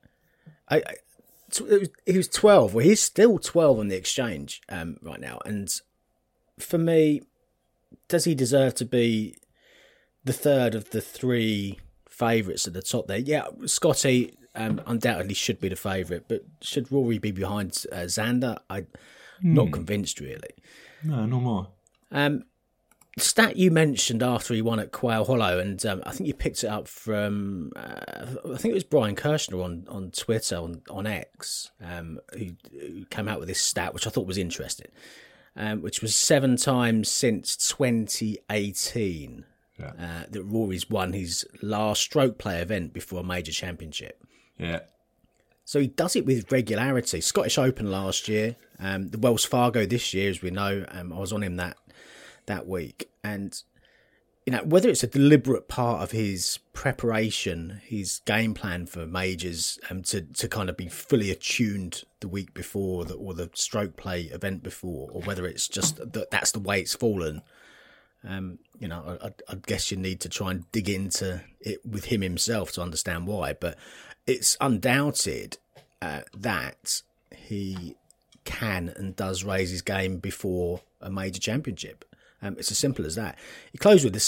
he was 12. Well, he's still 12 on the exchange right now, and for me, does he deserve to be the third of the three favourites at the top there? Yeah, Scotty undoubtedly should be the favourite, but should Rory be behind Xander? I'm not convinced, really. No, not mine. Stat you mentioned after he won at Quail Hollow, and I think you picked it up from, I think it was Brian Kirshner on Twitter, on X, who came out with this stat, which I thought was interesting, which was 7 times since 2018 that Rory's won his last stroke play event before a major championship. Yeah. So he does it with regularity. Scottish Open last year, the Wells Fargo this year, as we know. I was on him that week, and you know, whether it's a deliberate part of his preparation, his game plan for majors, to kind of be fully attuned the week before or the stroke play event before, or whether it's just that's the way it's fallen. You know, I guess you need to try and dig into it with him himself to understand why, but it's undoubted that he can and does raise his game before a major championship. It's as simple as that. He closed with a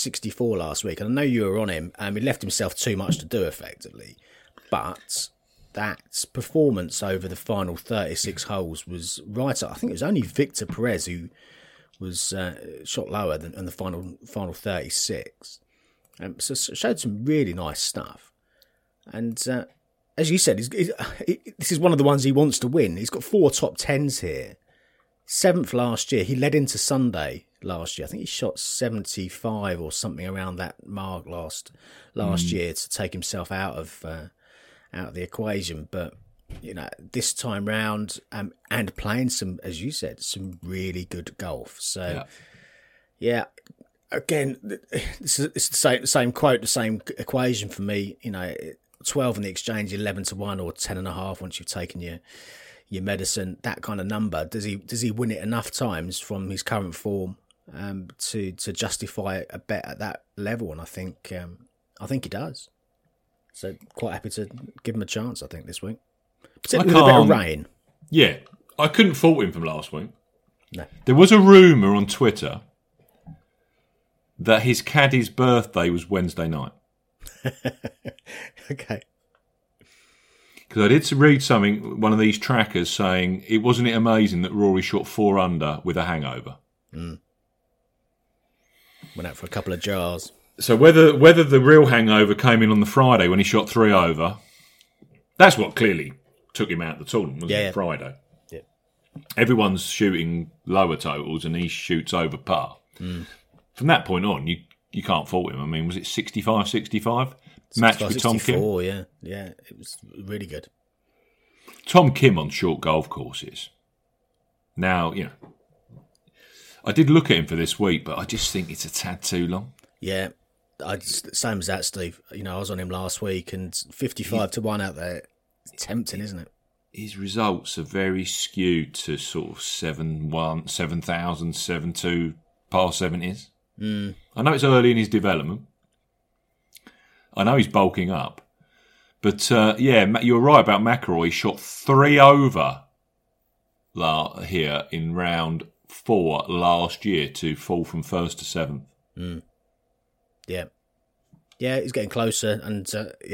65-64 last week, and I know you were on him. He left himself too much to do effectively, but that performance over the final 36 holes was right. I think it was only Victor Perez who was shot lower than the final 36. So it showed some really nice stuff. And as you said, this is one of the ones he wants to win. He's got 4 top 10s here. 7th last year. He led into Sunday last year. I think he shot 75 or something around that mark last year to take himself out of the equation. But this time round, and playing some, as you said, some really good golf. So yeah, again, it's the same quote, the same equation for me. 12 in the exchange, 11-1 or 10.5 once you've taken your medicine. That kind of number. Does he win it enough times from his current form to justify a bet at that level? And I think he does. So quite happy to give him a chance, I think, this week. Particularly with a bit of rain. Yeah, I couldn't fault him from last week. No. There was a rumour on Twitter that his caddy's birthday was Wednesday night. Okay. Because I did read something, one of these trackers saying, wasn't it amazing that Rory shot 4 under with a hangover? Went out for a couple of jars. So whether the real hangover came in on the Friday when he shot 3 over, that's what clearly took him out of the tournament, wasn't it? Friday. Yeah. Everyone's shooting lower totals and he shoots over par. From that point on, you can't fault him. I mean, was it 65-65? Match with Tom Kim? Yeah, it was really good. Tom Kim on short golf courses. Now, I did look at him for this week, but I just think it's a tad too long. Yeah, same as that, Steve. I was on him last week, and 55-1 out there. It's tempting, isn't it? His results are very skewed to sort of 7-1, 7,000, 7-2 par 70s. I know it's early in his development. I know he's bulking up. But, you're right about McIlroy. He shot 3 over here in round 4 last year to fall from 1st to 7th. Yeah. Yeah, he's getting closer. And,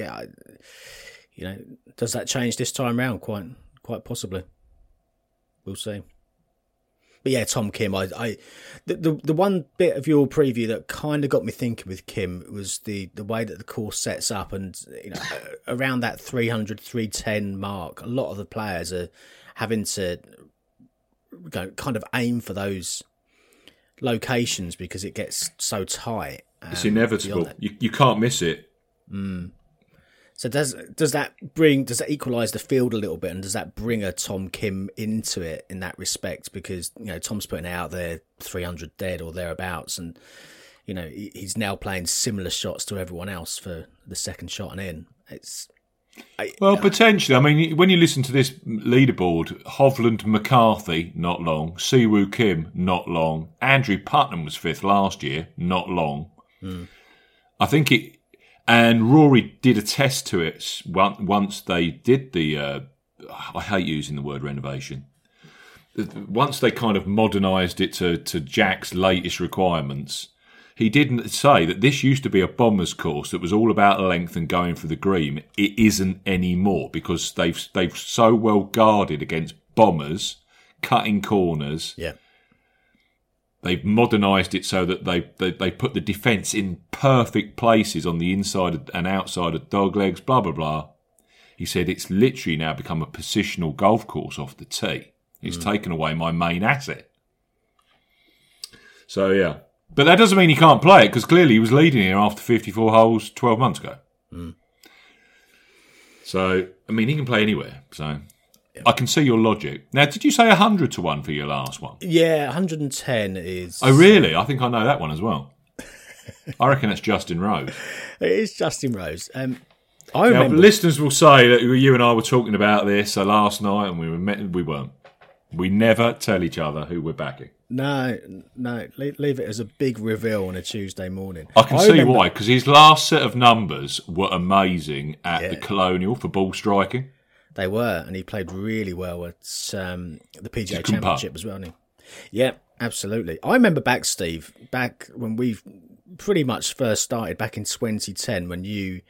does that change this time round? Quite possibly. We'll see. But yeah, Tom Kim, the one bit of your preview that kind of got me thinking with Kim was the way that the course sets up, and around that 300, 310 mark, a lot of the players are having to kind of aim for those locations because it gets so tight. It's inevitable. You can't miss it. So does that equalise the field a little bit, and does that bring a Tom Kim into it in that respect? Because Tom's putting out there 300 dead or thereabouts, and he's now playing similar shots to everyone else for the second shot and in. Potentially. I mean, when you listen to this leaderboard, Hovland, McCarthy, not long. Siwoo Kim, not long. Andrew Putnam was 5th last year, not long. I think it. And Rory did a test to it once they did the, I hate using the word renovation. Once they kind of modernised it to Jack's latest requirements, he didn't say that this used to be a bomber's course that was all about length and going for the green. It isn't anymore because they've so well guarded against bombers, cutting corners. Yeah. They've modernised it so that they put the defence in perfect places on the inside and outside of dog legs, blah, blah, blah. He said it's literally now become a positional golf course off the tee. It's taken away my main asset. So, yeah. But that doesn't mean he can't play it, because clearly he was leading here after 54 holes 12 months ago. So, I mean, he can play anywhere. So, I can see your logic. Now, did you say 100-1 for your last one? Yeah, 110 is... Oh, really? I think I know that one as well. I reckon that's Justin Rose. It is Justin Rose. I remember... Now, listeners will say that you and I were talking about this last night, and we weren't. We never tell each other who we're backing. No. Leave it as a big reveal on a Tuesday morning. I can see why, because his last set of numbers were amazing at the Colonial for ball striking. They were, and he played really well at the PGA Championship as well, didn't he? Yeah, absolutely. I remember back when we pretty much first started, back in 2010, when you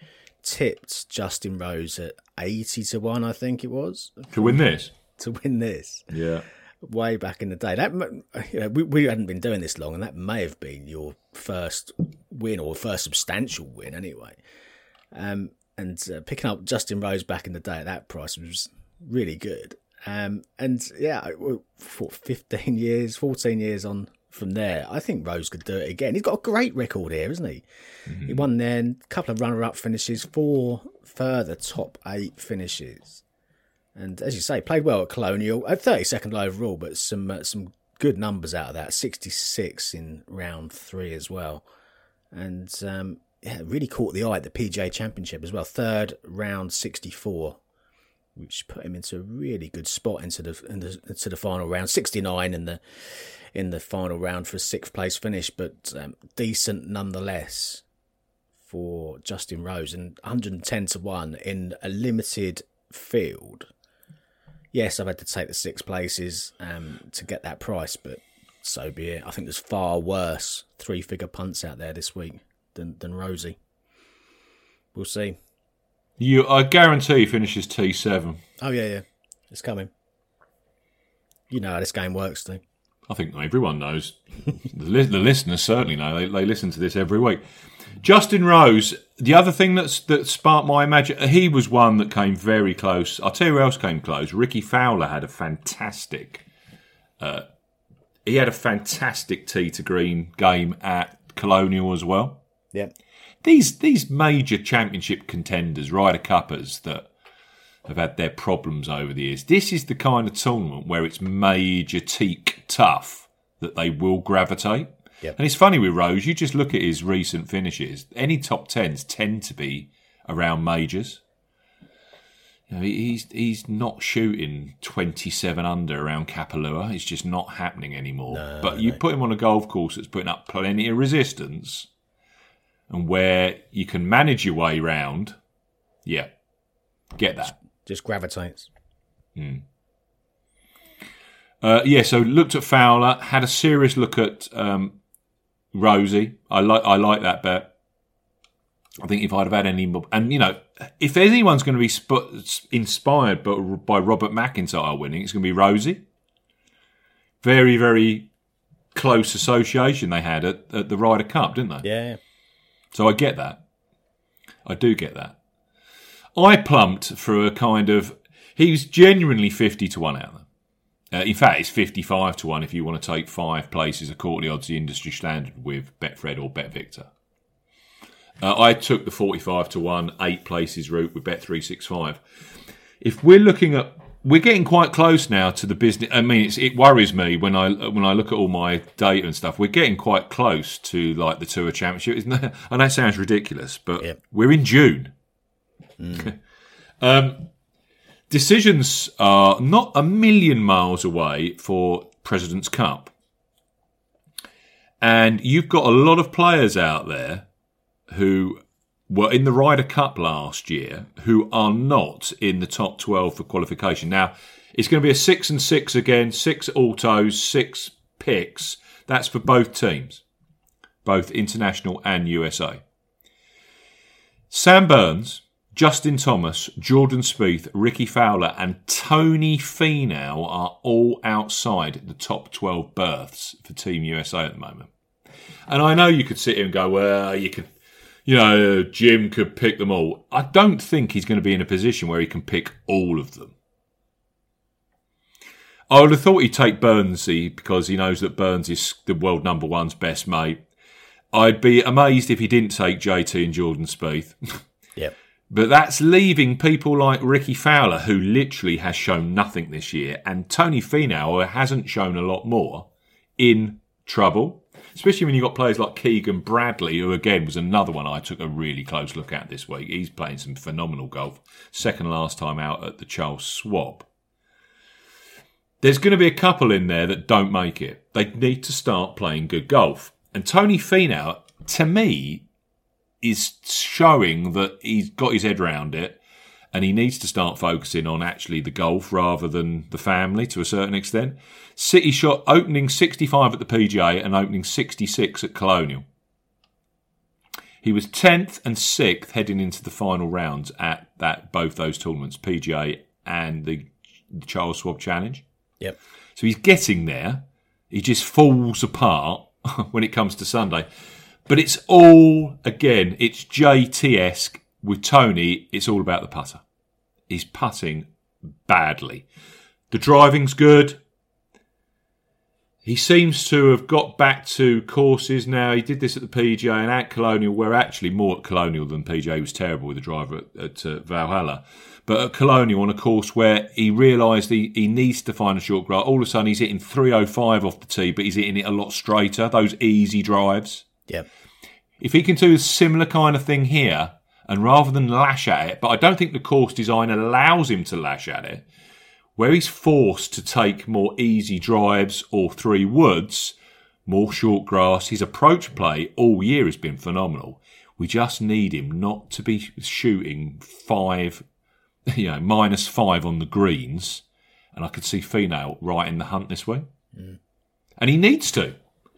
tipped Justin Rose at 80-1, I think it was, To win this? to win this. Yeah. Way back in the day. That we hadn't been doing this long, and that may have been your first win or first substantial win anyway. And picking up Justin Rose back in the day at that price was really good. And yeah, for 15 years, 14 years on from there, I think Rose could do it again. He's got a great record here, isn't he? Mm-hmm. He won then, a couple of runner-up finishes, 4 further top 8 finishes. And as you say, played well at Colonial, 32nd overall, but some good numbers out of that. 66 in round 3 as well. And really caught the eye at the PGA Championship as well. 3rd round 64, which put him into a really good spot into the final round. 69 in the final round for a 6th place finish, but decent nonetheless for Justin Rose. And 110-1 in a limited field. Yes, I've had to take the 6 places to get that price, but so be it. I think there's far worse 3-figure punts out there this week than Rosie. We'll see. I guarantee he finishes T7. Oh, yeah. It's coming. You know how this game works, Steve. I think everyone knows. The listeners certainly know. They listen to this every week. Justin Rose, the other thing that sparked my imagination, he was one that came very close. I'll tell you who else came close. Ricky Fowler had a fantastic tee to green game at Colonial as well. Yeah. These major championship contenders, Ryder Cuppers that have had their problems over the years, this is the kind of tournament where it's major teak tough that they will gravitate. Yep. And it's funny with Rose, you just look at his recent finishes, any top 10s tend to be around majors. You know, he's not shooting 27 under around Kapalua. It's just not happening anymore. But you put him on a golf course that's putting up plenty of resistance and where you can manage your way round, yeah, get that. Just gravitates. So looked at Fowler, had a serious look at Rosie. I like that bet. I think if I'd have had any more, and you know, if anyone's going to be inspired by Robert McIntyre winning, it's going to be Rosie. Very, very close association they had at the Ryder Cup, didn't they? Yeah. So I get that. I do get that. I plumped for a kind of. He was genuinely 50-1 out there. In fact, it's 55-1 if you want to take 5 places at quarterly odds, the industry standard with Betfred or BetVictor. I took the 45-1, 8 places route with Bet365. If we're looking at, we're getting quite close now to the business. I mean, it worries me when I look at all my data and stuff. We're getting quite close to like the Tour Championship, isn't it? And that sounds ridiculous, but We're in June. Decisions are not a million miles away for President's Cup. And you've got a lot of players out there who were in the Ryder Cup last year who are not in the top 12 for qualification. Now, it's going to be a 6 and 6 again, 6 autos, 6 picks. That's for both teams, both international and USA. Sam Burns, Justin Thomas, Jordan Spieth, Ricky Fowler and Tony Finau are all outside the top 12 berths for Team USA at the moment. And I know you could sit here and go, well, you could, Jim could pick them all. I don't think he's going to be in a position where he can pick all of them. I would have thought he'd take Burnsy because he knows that Burns is the world number one's best mate. I'd be amazed if he didn't take JT and Jordan Spieth. Yep. But that's leaving people like Ricky Fowler, who literally has shown nothing this year, and Tony Finau, who hasn't shown a lot more, in trouble. Especially when you've got players like Keegan Bradley, who again was another one I took a really close look at this week. He's playing some phenomenal golf. Second last time out at the Charles Schwab. There's going to be a couple in there that don't make it. They need to start playing good golf. And Tony Finau, to me, is showing that he's got his head round it and he needs to start focusing on actually the golf rather than the family to a certain extent. City shot opening 65 at the PGA and opening 66 at Colonial. He was 10th and 6th heading into the final rounds at both those tournaments, PGA and the Charles Schwab Challenge. Yep. So he's getting there. He just falls apart when it comes to Sunday. But it's all, again, it's JT-esque. With Tony, it's all about the putter. He's putting badly. The driving's good. He seems to have got back to courses now. He did this at the PGA and at Colonial, where actually more at Colonial than PGA was terrible with the driver at Valhalla. But at Colonial, on a course where he realised he needs to find a short grass, all of a sudden he's hitting 305 off the tee, but he's hitting it a lot straighter, those easy drives. Yep. If he can do a similar kind of thing here, and rather than lash at it, but I don't think the course design allows him to lash at it, where he's forced to take more easy drives or 3 woods, more short grass, his approach play all year has been phenomenal. We just need him not to be shooting -5 on the greens, and I could see Finau right in the hunt this week. And he needs to.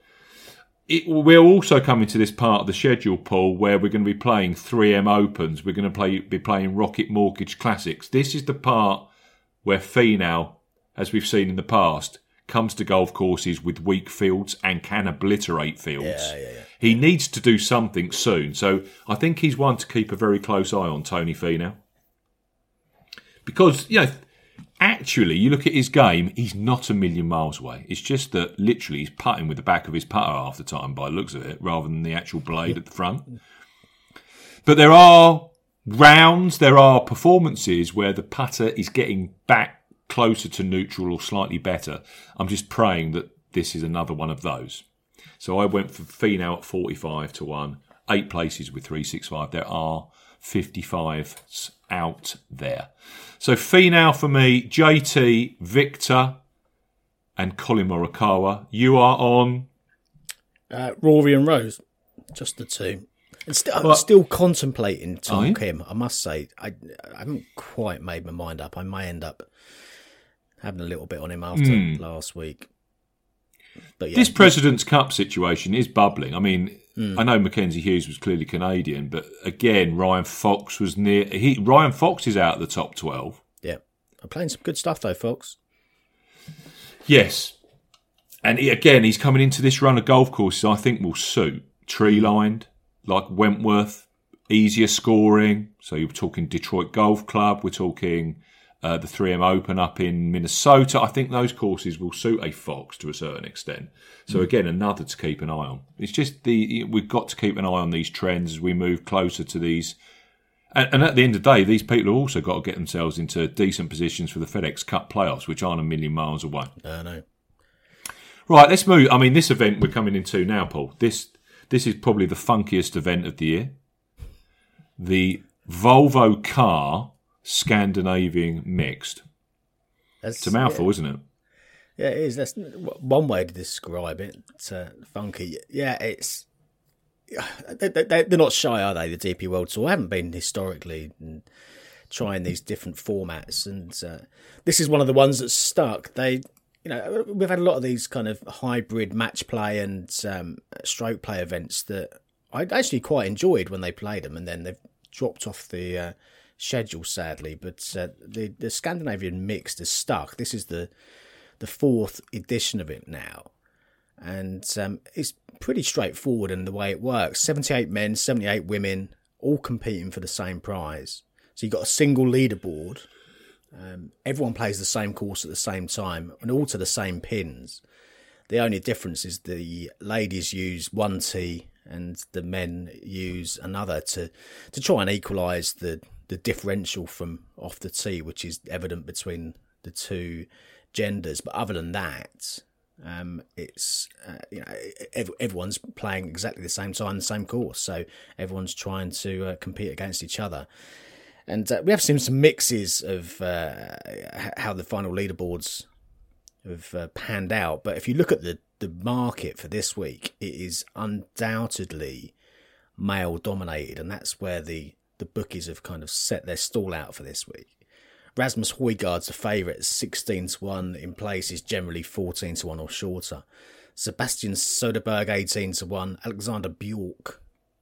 We're also coming to this part of the schedule, Paul, where we're going to be playing 3M Opens. We're going to be playing Rocket Mortgage Classics. This is the part where Finau, as we've seen in the past, comes to golf courses with weak fields and can obliterate fields. Yeah. He needs to do something soon. So I think he's one to keep a very close eye on, Tony Finau. Because, actually, you look at his game, he's not a million miles away. It's just that literally he's putting with the back of his putter half the time by the looks of it, rather than the actual blade at the front. But there are rounds, there are performances where the putter is getting back closer to neutral or slightly better. I'm just praying that this is another one of those. So I went for Finau at 45 to 1, 8 places with 365. There are 55s out there. So Finau for me, JT, Victor, and Colin Morikawa. You are on Rory and Rose, just the two. And I'm still contemplating Tom Kim. I must say, I haven't quite made my mind up. I may end up having a little bit on him after last week. But yeah, this President's Cup situation is bubbling. I mean, I know Mackenzie Hughes was clearly Canadian, but again, Ryan Fox was near. Ryan Fox is out of the top 12. Yeah, I'm playing some good stuff though, Fox. Yes, and he's coming into this run of golf courses I think will suit. Tree lined, like Wentworth, easier scoring. So you're talking Detroit Golf Club. We're talking the 3M Open up in Minnesota. I think those courses will suit a Fox to a certain extent. So again, another to keep an eye on. It's just we've got to keep an eye on these trends as we move closer to these. And at the end of the day, these people have also got to get themselves into decent positions for the FedEx Cup playoffs, which aren't a million miles away. No. Right, let's move. I mean, this event we're coming into now, Paul. This is probably the funkiest event of the year. The Volvo Car Scandinavian Mixed. It's a mouthful, isn't it? Yeah, it is. That's one way to describe it. It's funky. Yeah, it's. They're not shy, are they? The DP World Tour haven't been historically trying these different formats, and this is one of the ones that's stuck. We've had a lot of these kind of hybrid match play and stroke play events that I actually quite enjoyed when they played them, and then they've dropped off the schedule, sadly. But the Scandinavian Mixed is stuck. This is the 4th edition of it now, and it's pretty straightforward in the way it works. 78 men, 78 women, all competing for the same prize. So you've got a single leaderboard. Everyone plays the same course at the same time and all to the same pins. The only difference is the ladies use one tee and the men use another to try and equalise the differential from off the tee, which is evident between the two genders. But other than that, it's everyone's playing exactly the same time, the same course. So everyone's trying to compete against each other. And we have seen some mixes of how the final leaderboards have panned out. But if you look at the market for this week, it is undoubtedly male dominated, and that's where the bookies have kind of set their stall out for this week. Rasmus Højgaard's a favourite, 16-1 in places, generally 14-1 or shorter. Sebastian Soderberg 18-1, Alexander Bjork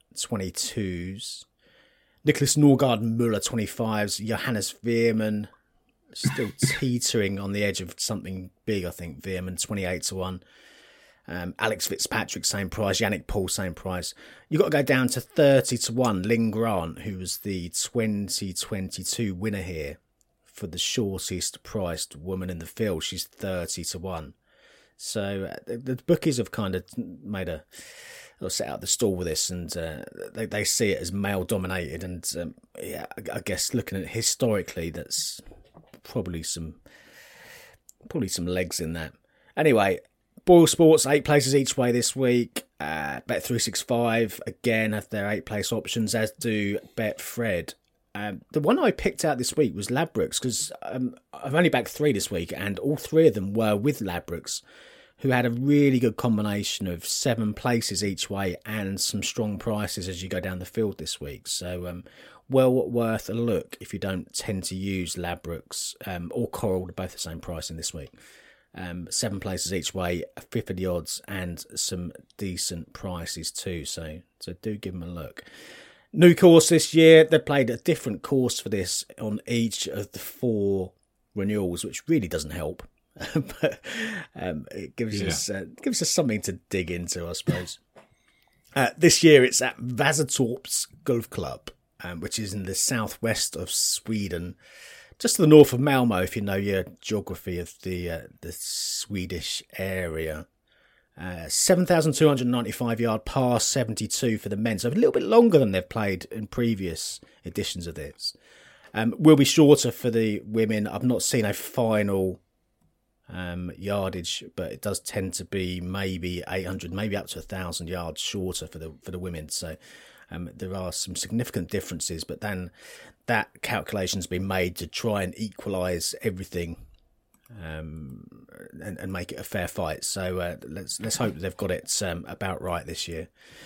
22s. Nicholas Norgard Muller 25s. Johannes Veerman still teetering on the edge of something big, I think. Veerman 28-1. Alex Fitzpatrick, same price. Yannick Paul, same price. You've got to go down to 30-1. Lynn Grant, who was the 2022 winner here for the shortest priced woman in the field. She's 30-1. So the bookies have kind of made they'll set out the stall with this, and they see it as male dominated. And I guess looking at it historically, that's probably some legs in that. Anyway, Boyle Sports 8 places each way this week. Bet365 again have their 8 place options, as do Betfred. The one I picked out this week was Ladbrokes, because I've only backed 3 this week, and all 3 of them were with Ladbrokes, who had a really good combination of 7 places each way and some strong prices as you go down the field this week. So well worth a look if you don't tend to use Ladbrokes or Coral, both the same pricing this week. 7 places each way, a fifth of the odds, and some decent prices too. So do give them a look. New course this year. They played a different course for this on each of the 4 renewals, which really doesn't help. But it gives us something to dig into, I suppose. This year it's at Vasatorps Golf Club, which is in the southwest of Sweden, just to the north of Malmo, if you know your geography of the Swedish area. 7,295 yard par 72 for the men, so a little bit longer than they've played in previous editions of this. Will be shorter for the women. I've not seen a final yardage, but it does tend to be maybe 800, maybe up to 1,000 yards shorter for the women. So there are some significant differences, but then that calculation's been made to try and equalise everything and make it a fair fight. So let's hope they've got it about right this year.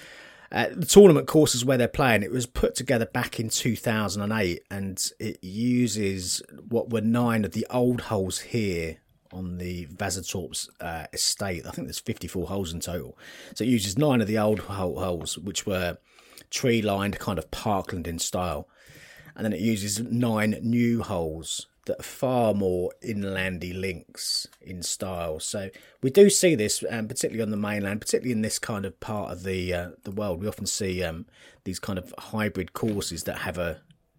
The tournament courses where they're playing, it was put together back in 2008, and it uses what were 9 of the old holes here on the Vasatorps estate. I think there's 54 holes in total. So it uses 9 of the old holes, which were tree-lined, kind of parkland in style. And then it uses 9 new holes that are far more inlandy links in style. So we do see this, particularly on the mainland, particularly in this kind of part of the world. We often see these kind of hybrid courses that have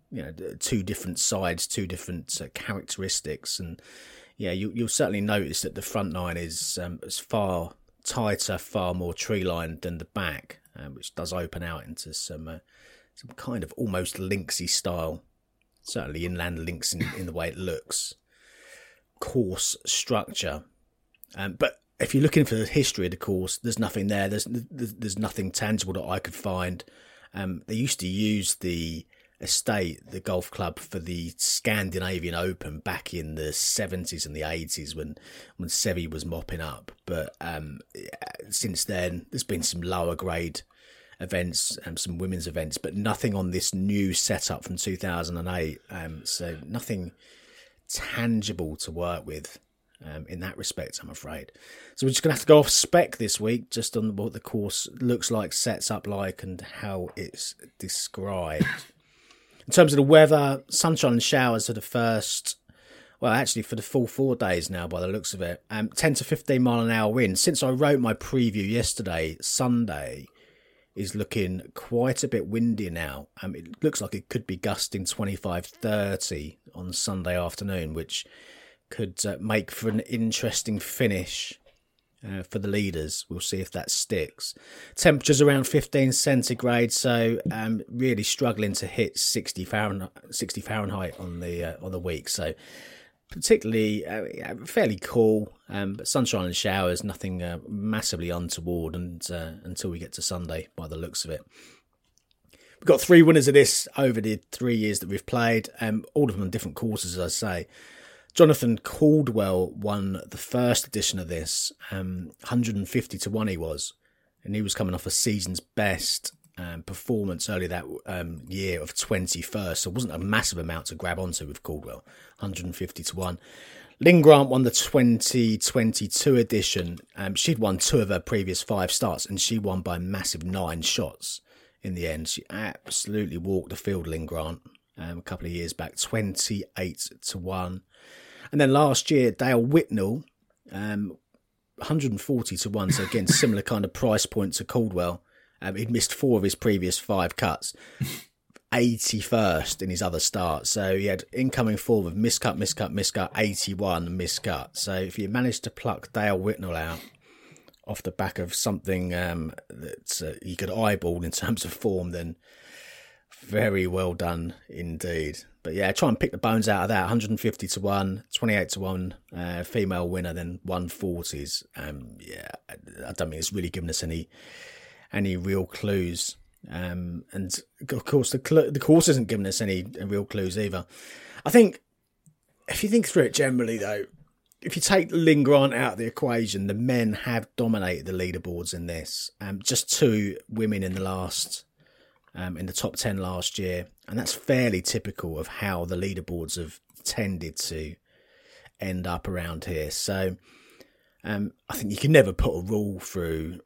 2 different sides, 2 different characteristics. And yeah, you'll certainly notice that the front 9 is far tighter, far more tree-lined than the back, which does open out into some kind of almost linksy style. Certainly inland links in the way it looks. Course structure. But if you're looking for the history of the course, there's nothing there. There's nothing tangible that I could find. They used to use the estate, the golf club, for the Scandinavian Open back in the 70s and the 80s when Seve was mopping up. But since then, there's been some lower grade events and some women's events, but nothing on this new setup from 2008. So nothing tangible to work with in that respect, I'm afraid. So we're just going to have to go off spec this week, just on what the course looks like, sets up like, and how it's described. In terms of the weather, sunshine and showers for the first, well, actually for the full 4 days now by the looks of it. 10 to 15 mile an hour wind. Since I wrote my preview yesterday, Sunday is looking quite a bit windy now. It looks like it could be gusting 25-30 on Sunday afternoon, which could make for an interesting finish for the leaders. We'll see if that sticks. Temperatures around 15 centigrade, so really struggling to hit 60 Fahrenheit on the week. So particularly fairly cool, but sunshine and showers, nothing massively untoward until we get to Sunday by the looks of it. We've got 3 winners of this over the 3 years that we've played, all of them on different courses, as I say. Jonathan Caldwell won the first edition of this, 150-1 he was, and he was coming off a season's best performance earlier that year of 21st, so it wasn't a massive amount to grab onto with Caldwell, 150-1. Lynn Grant won the 2022 edition. She'd won 2 of her previous 5 starts, and she won by a massive 9 shots in the end. She absolutely walked the field, Lynn Grant, a couple of years back, 28-1. And then last year, Dale Whitnell, 140-1. So again, similar kind of price point to Caldwell. He'd missed 4 of his previous 5 cuts. 81st in his other start. So he had incoming form of miscut, 81 miscut. So if you managed to pluck Dale Whitnell out off the back of something that you could eyeball in terms of form, then very well done indeed. But yeah, try and pick the bones out of that. 150-1, 28-1 female winner, then 140s. Yeah, I don't think it's really given us any real clues. And of course, the course isn't giving us any real clues either. I think if you think through it generally, though, if you take Lynn Grant out of the equation, the men have dominated the leaderboards in this. Just 2 women in the last, in the top 10 last year, and that's fairly typical of how the leaderboards have tended to end up around here. So I think you can never put a rule through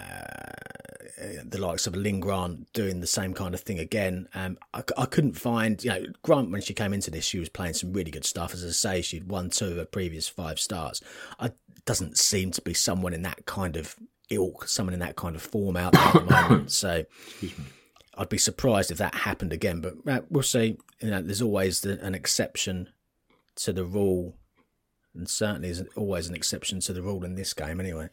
the likes of Lynn Grant doing the same kind of thing again. I couldn't find, Grant, when she came into this, she was playing some really good stuff. As I say, she'd won 2 of her previous 5 starts. Doesn't seem to be someone in that kind of ilk, someone in that kind of form out there at the moment. So I'd be surprised if that happened again, but we'll see. There's always an exception to the rule, and certainly is always an exception to the rule in this game anyway.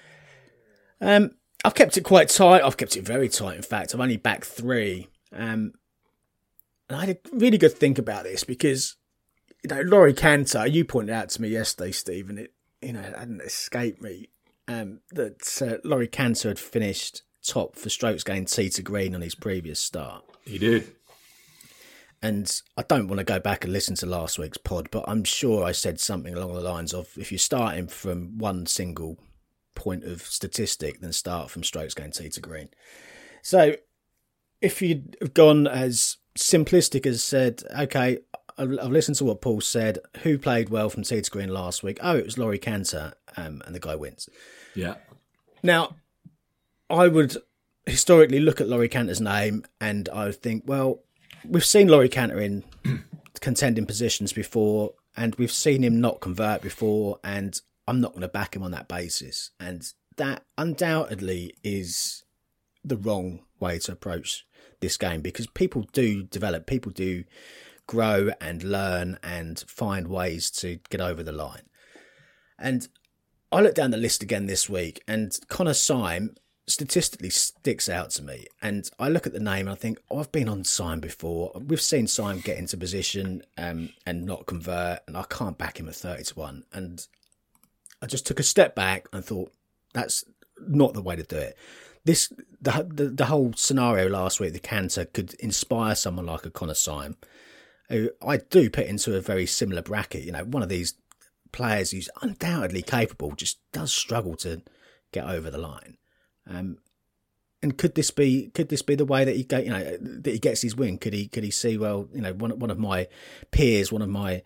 I've kept it quite tight. I've kept it very tight, in fact. I've only backed 3. And I had a really good think about this because, Laurie Cantor, you pointed out to me yesterday, Steve, and it hadn't escaped me, that Laurie Cantor had finished top for strokes gained tee to green on his previous start. He did. And I don't want to go back and listen to last week's pod, but I'm sure I said something along the lines of, if you're starting from one single point of statistic, then start from strokes gained tee to green. So if you'd have gone as simplistic as said, okay, I've listened to what Paul said, who played well from tee to green last week? Oh, it was Laurie Cantor, and the guy wins. Yeah. Now, I would historically look at Laurie Cantor's name and I would think, well, we've seen Laurie Cantor in contending positions before, and we've seen him not convert before, and I'm not going to back him on that basis. And that undoubtedly is the wrong way to approach this game, because people do develop, people do grow and learn and find ways to get over the line. And I looked down the list again this week, and Connor Syme statistically sticks out to me. And I look at the name and I think, I've been on Syme before. We've seen Syme get into position and not convert, and I can't back him at 30-1. And I just took a step back and thought, that's not the way to do it. The whole scenario last week, the Cantor could inspire someone like a Connor Syme, who I do put into a very similar bracket. One of these players who's undoubtedly capable, just does struggle to get over the line. And could this be the way that that he gets his win? Could he see, well, one of my peers, one of my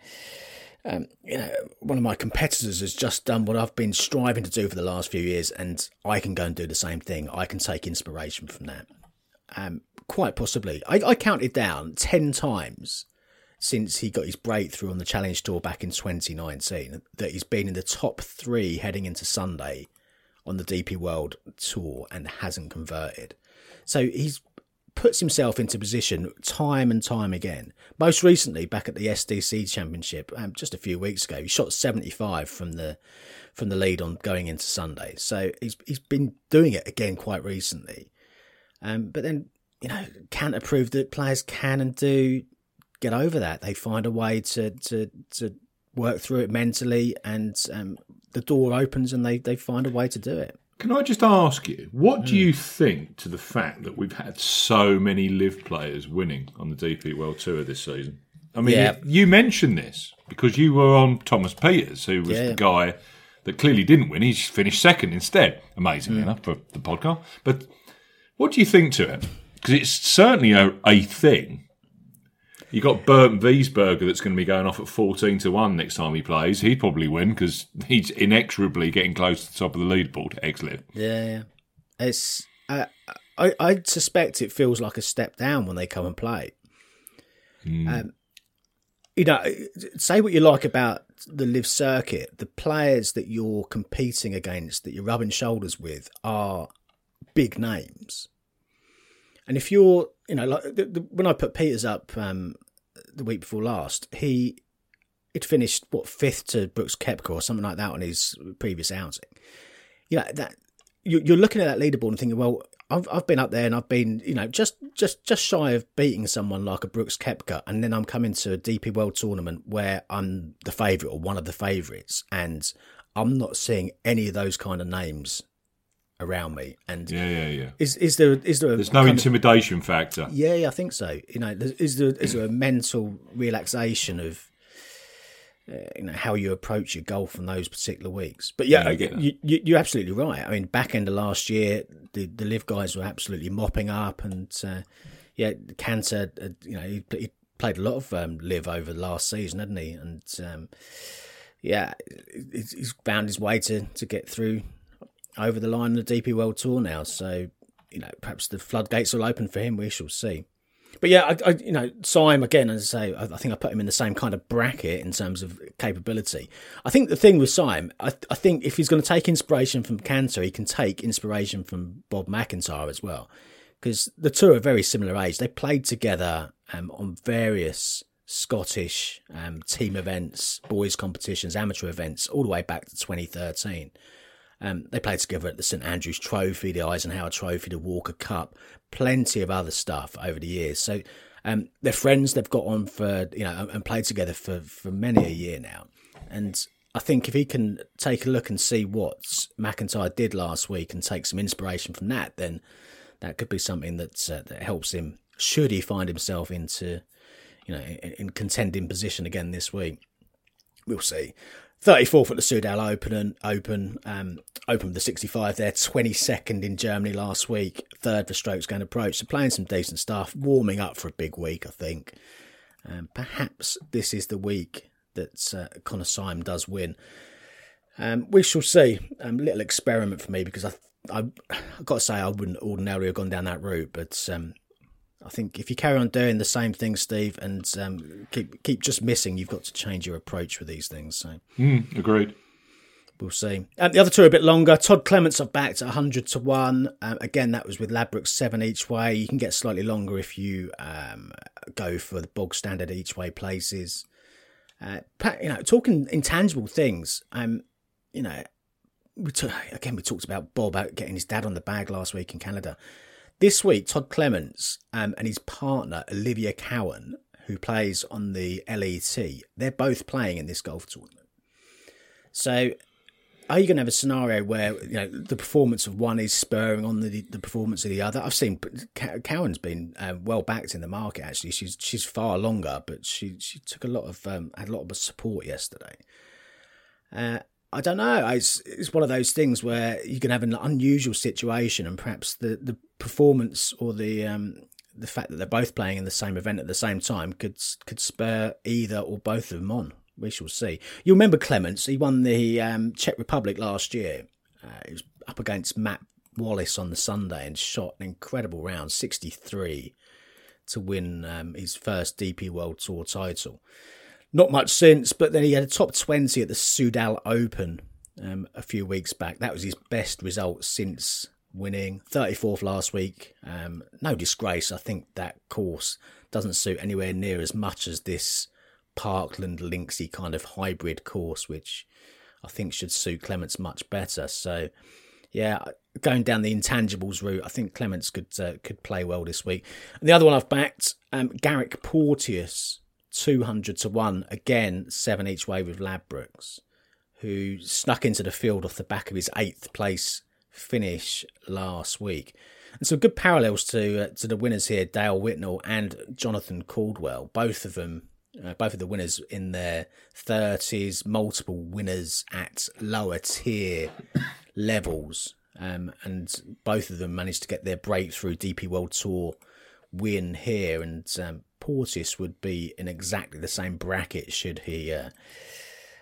competitors has just done what I've been striving to do for the last few years, and I can go and do the same thing. I can take inspiration from that. Quite possibly. I counted down 10 times since he got his breakthrough on the Challenge Tour back in 2019 that he's been in the top 3 heading into Sunday on the DP World Tour and hasn't converted. So he's puts himself into position time and time again. Most recently, back at the SDC Championship, just a few weeks ago, he shot 75 from the lead on going into Sunday. So he's been doing it again quite recently. But then, Cantor proved that players can and do get over that. They find a way to work through it mentally, and the door opens and they find a way to do it. Can I just ask you, what do you think to the fact that we've had so many live players winning on the DP World Tour this season? I mean, you mentioned this because you were on Thomas Pieters, who was the guy that clearly didn't win. He's finished second instead, amazingly enough, for the podcast. But what do you think to it? Because it's certainly a thing. You got Bernd Wiesberger that's going to be going off at 14-1 next time he plays. He'd probably win because he's inexorably getting close to the top of the leaderboard. Ex-Liv. Yeah. It's I suspect it feels like a step down when they come and play. You know, say what you like about the live circuit, the players that you're competing against, that you're rubbing shoulders with, are big names. And if you're, you know, like when I put Peters up the week before last, he'd finished fifth to Brooks Koepka or something like that on his previous outing. You know, that you're looking at that leaderboard and thinking, well, I've been up there and I've been, you know, just shy of beating someone like a Brooks Koepka, and then I'm coming to a DP World Tournament where I'm the favourite or one of the favourites, and I'm not seeing any of those kind of names around me. And yeah. Is there there's no intimidation factor? Yeah, I think so. You know, is there a mental relaxation of you know, how you approach your golf in those particular weeks? But yeah, you're absolutely right. I mean, back end of last year, the live guys were absolutely mopping up, and Cantor, you know, he played a lot of live over the last season, hadn't he? And he's found his way to get through over the line in the DP World Tour now. So, you know, perhaps the floodgates will open for him. We shall see. But yeah, I you know, Syme, again, as I say, I think I put him in the same kind of bracket in terms of capability. I think the thing with Syme, I think if he's going to take inspiration from Cantor, he can take inspiration from Bob McIntyre as well. Because the two are very similar age. They played together on various Scottish team events, boys competitions, amateur events, all the way back to 2013. They played together at the St Andrews Trophy, the Eisenhower Trophy, the Walker Cup, plenty of other stuff over the years. So they're friends. They've got on for, you know, and played together for many a year now. And I think if he can take a look and see what McIntyre did last week and take some inspiration from that, then that could be something that helps him. Should he find himself into, you know, in contending position again this week, we'll see. 34th at the Soudal Open, opened the 65 there, 22nd in Germany last week, third for Strokes Gained Approach. So playing some decent stuff, warming up for a big week, I think. Perhaps this is the week that Conor Syme does win. We shall see. Little experiment for me, because I've got to say I wouldn't ordinarily have gone down that route, but I think if you carry on doing the same thing, Steve, and keep just missing, you've got to change your approach with these things. So, agreed. We'll see. The other two are a bit longer. Todd Clements are back to 100 to 1. Again, that was with Ladbrokes 7 each way. You can get slightly longer if you go for the bog standard each way places. You know, talking intangible things. You know, we talked about Bob out getting his dad on the bag last week in Canada. This week, Todd Clements and his partner, Olivia Cowan, who plays on the LET, they're both playing in this golf tournament. So are you going to have a scenario where, you know, the performance of one is spurring on the performance of the other? I've seen Cowan's been well backed in the market, actually. She's far longer, but she took had a lot of support yesterday. I don't know. It's one of those things where you can have an unusual situation, and perhaps the performance or the fact that they're both playing in the same event at the same time could spur either or both of them on. We shall see. You remember Clements? He won the Czech Republic last year. He was up against Matt Wallace on the Sunday and shot an incredible round, 63, to win his first DP World Tour title. Not much since, but then he had a top 20 at the Soudal Open a few weeks back. That was his best result since winning. 34th last week. No disgrace. I think that course doesn't suit anywhere near as much as this Parkland Linksy kind of hybrid course, which I think should suit Clements much better. So, yeah, going down the intangibles route, I think Clements could play well this week. And the other one I've backed, Garrick Porteous, 200 to 1, again 7 each way with Ladbrokes, who snuck into the field off the back of his 8th place finish last week. And some good parallels to the winners here, Dale Whitnell and Jonathan Caldwell. Both of the winners in their 30s, multiple winners at lower tier levels, and both of them managed to get their breakthrough DP World Tour win here. And Porteous would be in exactly the same bracket should he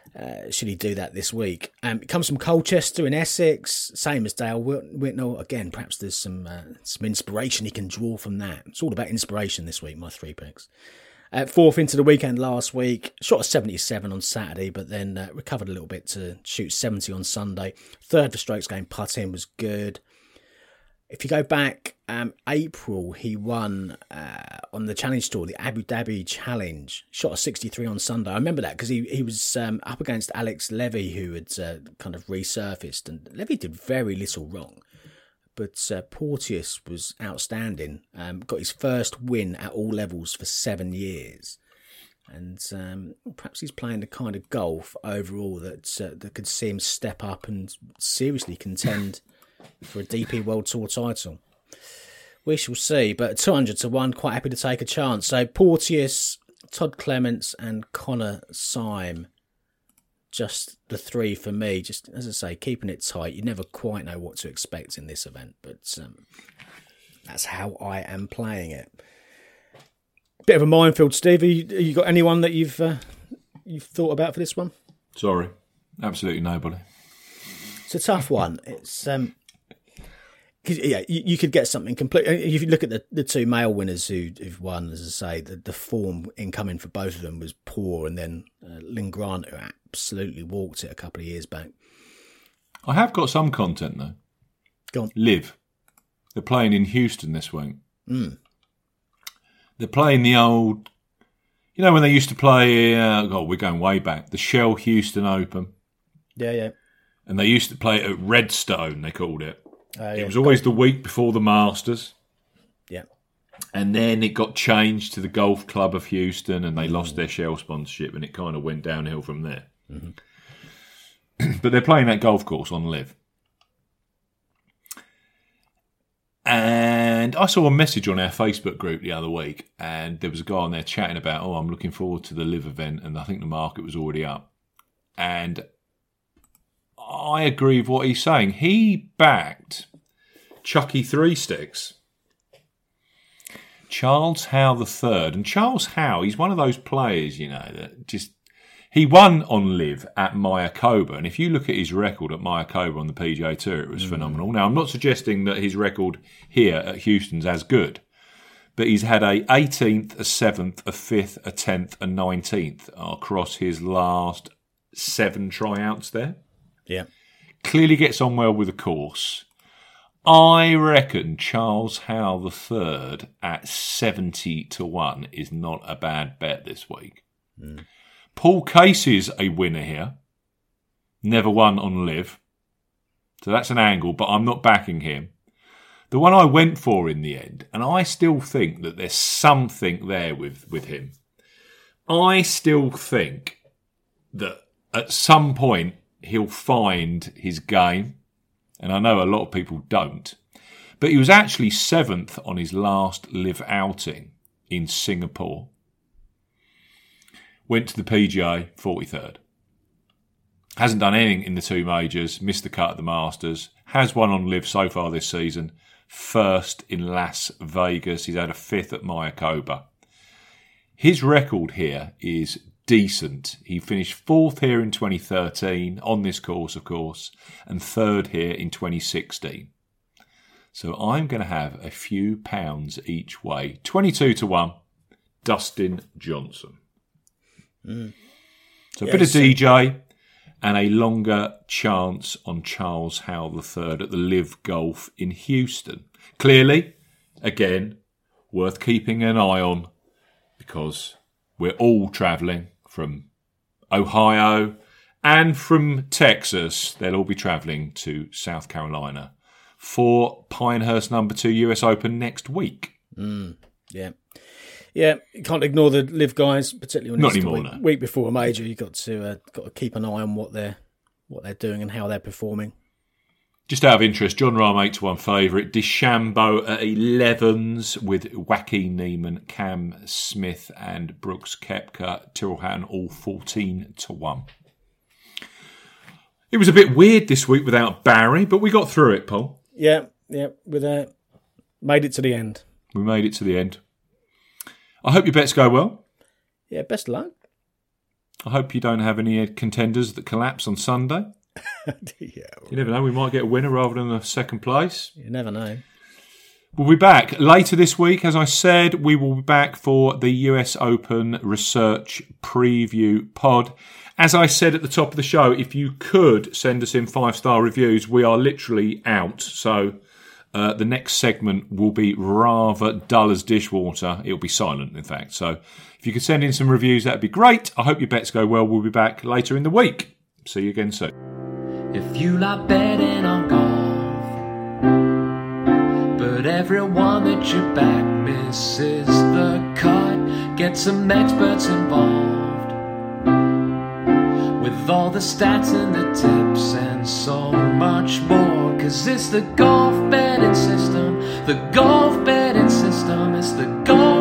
should he do that this week. It comes from Colchester in Essex, same as Dale Whitnell. Again, perhaps there's some inspiration he can draw from that. It's all about inspiration this week, my 3 picks. Fourth into the weekend last week, shot a 77 on Saturday, but then recovered a little bit to shoot 70 on Sunday. Third for strokes gained putting was good. If you go back, April, he won on the Challenge Tour, the Abu Dhabi Challenge. Shot a 63 on Sunday. I remember that because he was up against Alex Levy, who had kind of resurfaced. And Levy did very little wrong. But Porteous was outstanding. Got his first win at all levels for 7 years. And perhaps he's playing the kind of golf overall that could see him step up and seriously contend for a DP World Tour title. We shall see, but 200 to 1, quite happy to take a chance. So Porteous, Todd Clements and Connor Syme, just the 3 for me. Just, as I say, keeping it tight. You never quite know what to expect in this event, but that's how I am playing it. Bit of a minefield, Steve. Have you got anyone that you've thought about for this one? Sorry, absolutely nobody. It's a tough one. It's you could get something complete. If you look at the 2 male winners who've won, as I say, the form incoming for both of them was poor, and then Lynn Grant, who absolutely walked it a couple of years back. I have got some content though. Go on. Live. They're playing in Houston this week. They're playing the old, when they used to play. We're going way back. The Shell Houston Open. Yeah. And they used to play it at Redstone, they called it. Yeah. It was always the week before the Masters. Yeah. And then it got changed to the Golf Club of Houston, and they lost their Shell sponsorship, and it kind of went downhill from there. Mm-hmm. But they're playing that golf course on Live. And I saw a message on our Facebook group the other week, and there was a guy on there chatting about, I'm looking forward to the Live event, and I think the market was already up. And I agree with what he's saying. He backed Chucky Three Sticks, Charles Howe III. And Charles Howe, he's one of those players, that just... He won on Live at Mayakoba, and if you look at his record at Mayakoba on the PGA Tour, it was phenomenal. Now, I'm not suggesting that his record here at Houston's as good, but he's had a 18th, a 7th, a 5th, a 10th, a 19th across his last 7 tryouts there. Yeah. Clearly gets on well with the course. I reckon Charles Howe III at 70 to 1 is not a bad bet this week. Paul Casey's a winner here. Never won on Live. So that's an angle, but I'm not backing him. The one I went for in the end, and I still think that there's something there with him. I still think that at some point he'll find his game, and I know a lot of people don't. But he was actually 7th on his last Live outing in Singapore. Went to the PGA, 43rd. Hasn't done anything in the 2 majors, missed the cut at the Masters. Has won on Live so far this season. First in Las Vegas. He's had a 5th at Mayakoba. His record here is decent. He finished 4th here in 2013, on this course, of course, and 3rd here in 2016. So I'm going to have a few pounds each way. 22 to 1, Dustin Johnson. So a bit of DJ and a longer chance on Charles Howe III at the Live Golf in Houston. Clearly, again, worth keeping an eye on because we're all travelling from Ohio and from Texas. They'll all be travelling to South Carolina for Pinehurst No. 2 US Open next week. Yeah, you can't ignore the Live guys, particularly when Not it's anymore, the no. week before a major. You've got to keep an eye on what they're doing and how they're performing. Just out of interest, John Rahm 8 to 1 favourite, DeChambeau at 11s with Joaquin Neiman, Cam Smith and Brooks Koepka, Tyrrell Hatton all 14 to 1. It was a bit weird this week without Barry, but we got through it, Paul. Yeah, made it to the end. We made it to the end. I hope your bets go well. Yeah, best of luck. I hope you don't have any contenders that collapse on Sunday. Yeah, You never know, we might get a winner rather than a second place. you never know. We'll be back later this week. As I said, we will be back for the US Open Research Preview Pod. As I said at the top of the show, if you could send us in 5-star reviews, we are literally out. So the next segment will be rather dull as dishwater. It'll be silent, in fact. So if you could send in some reviews, that'd be great. I hope your bets go well. We'll be back later in the week. See you again soon. If you like betting on golf, but everyone that you back misses the cut, get some experts involved with all the stats and the tips and so much more. Cause it's the golf betting system, the golf betting system, it's the golf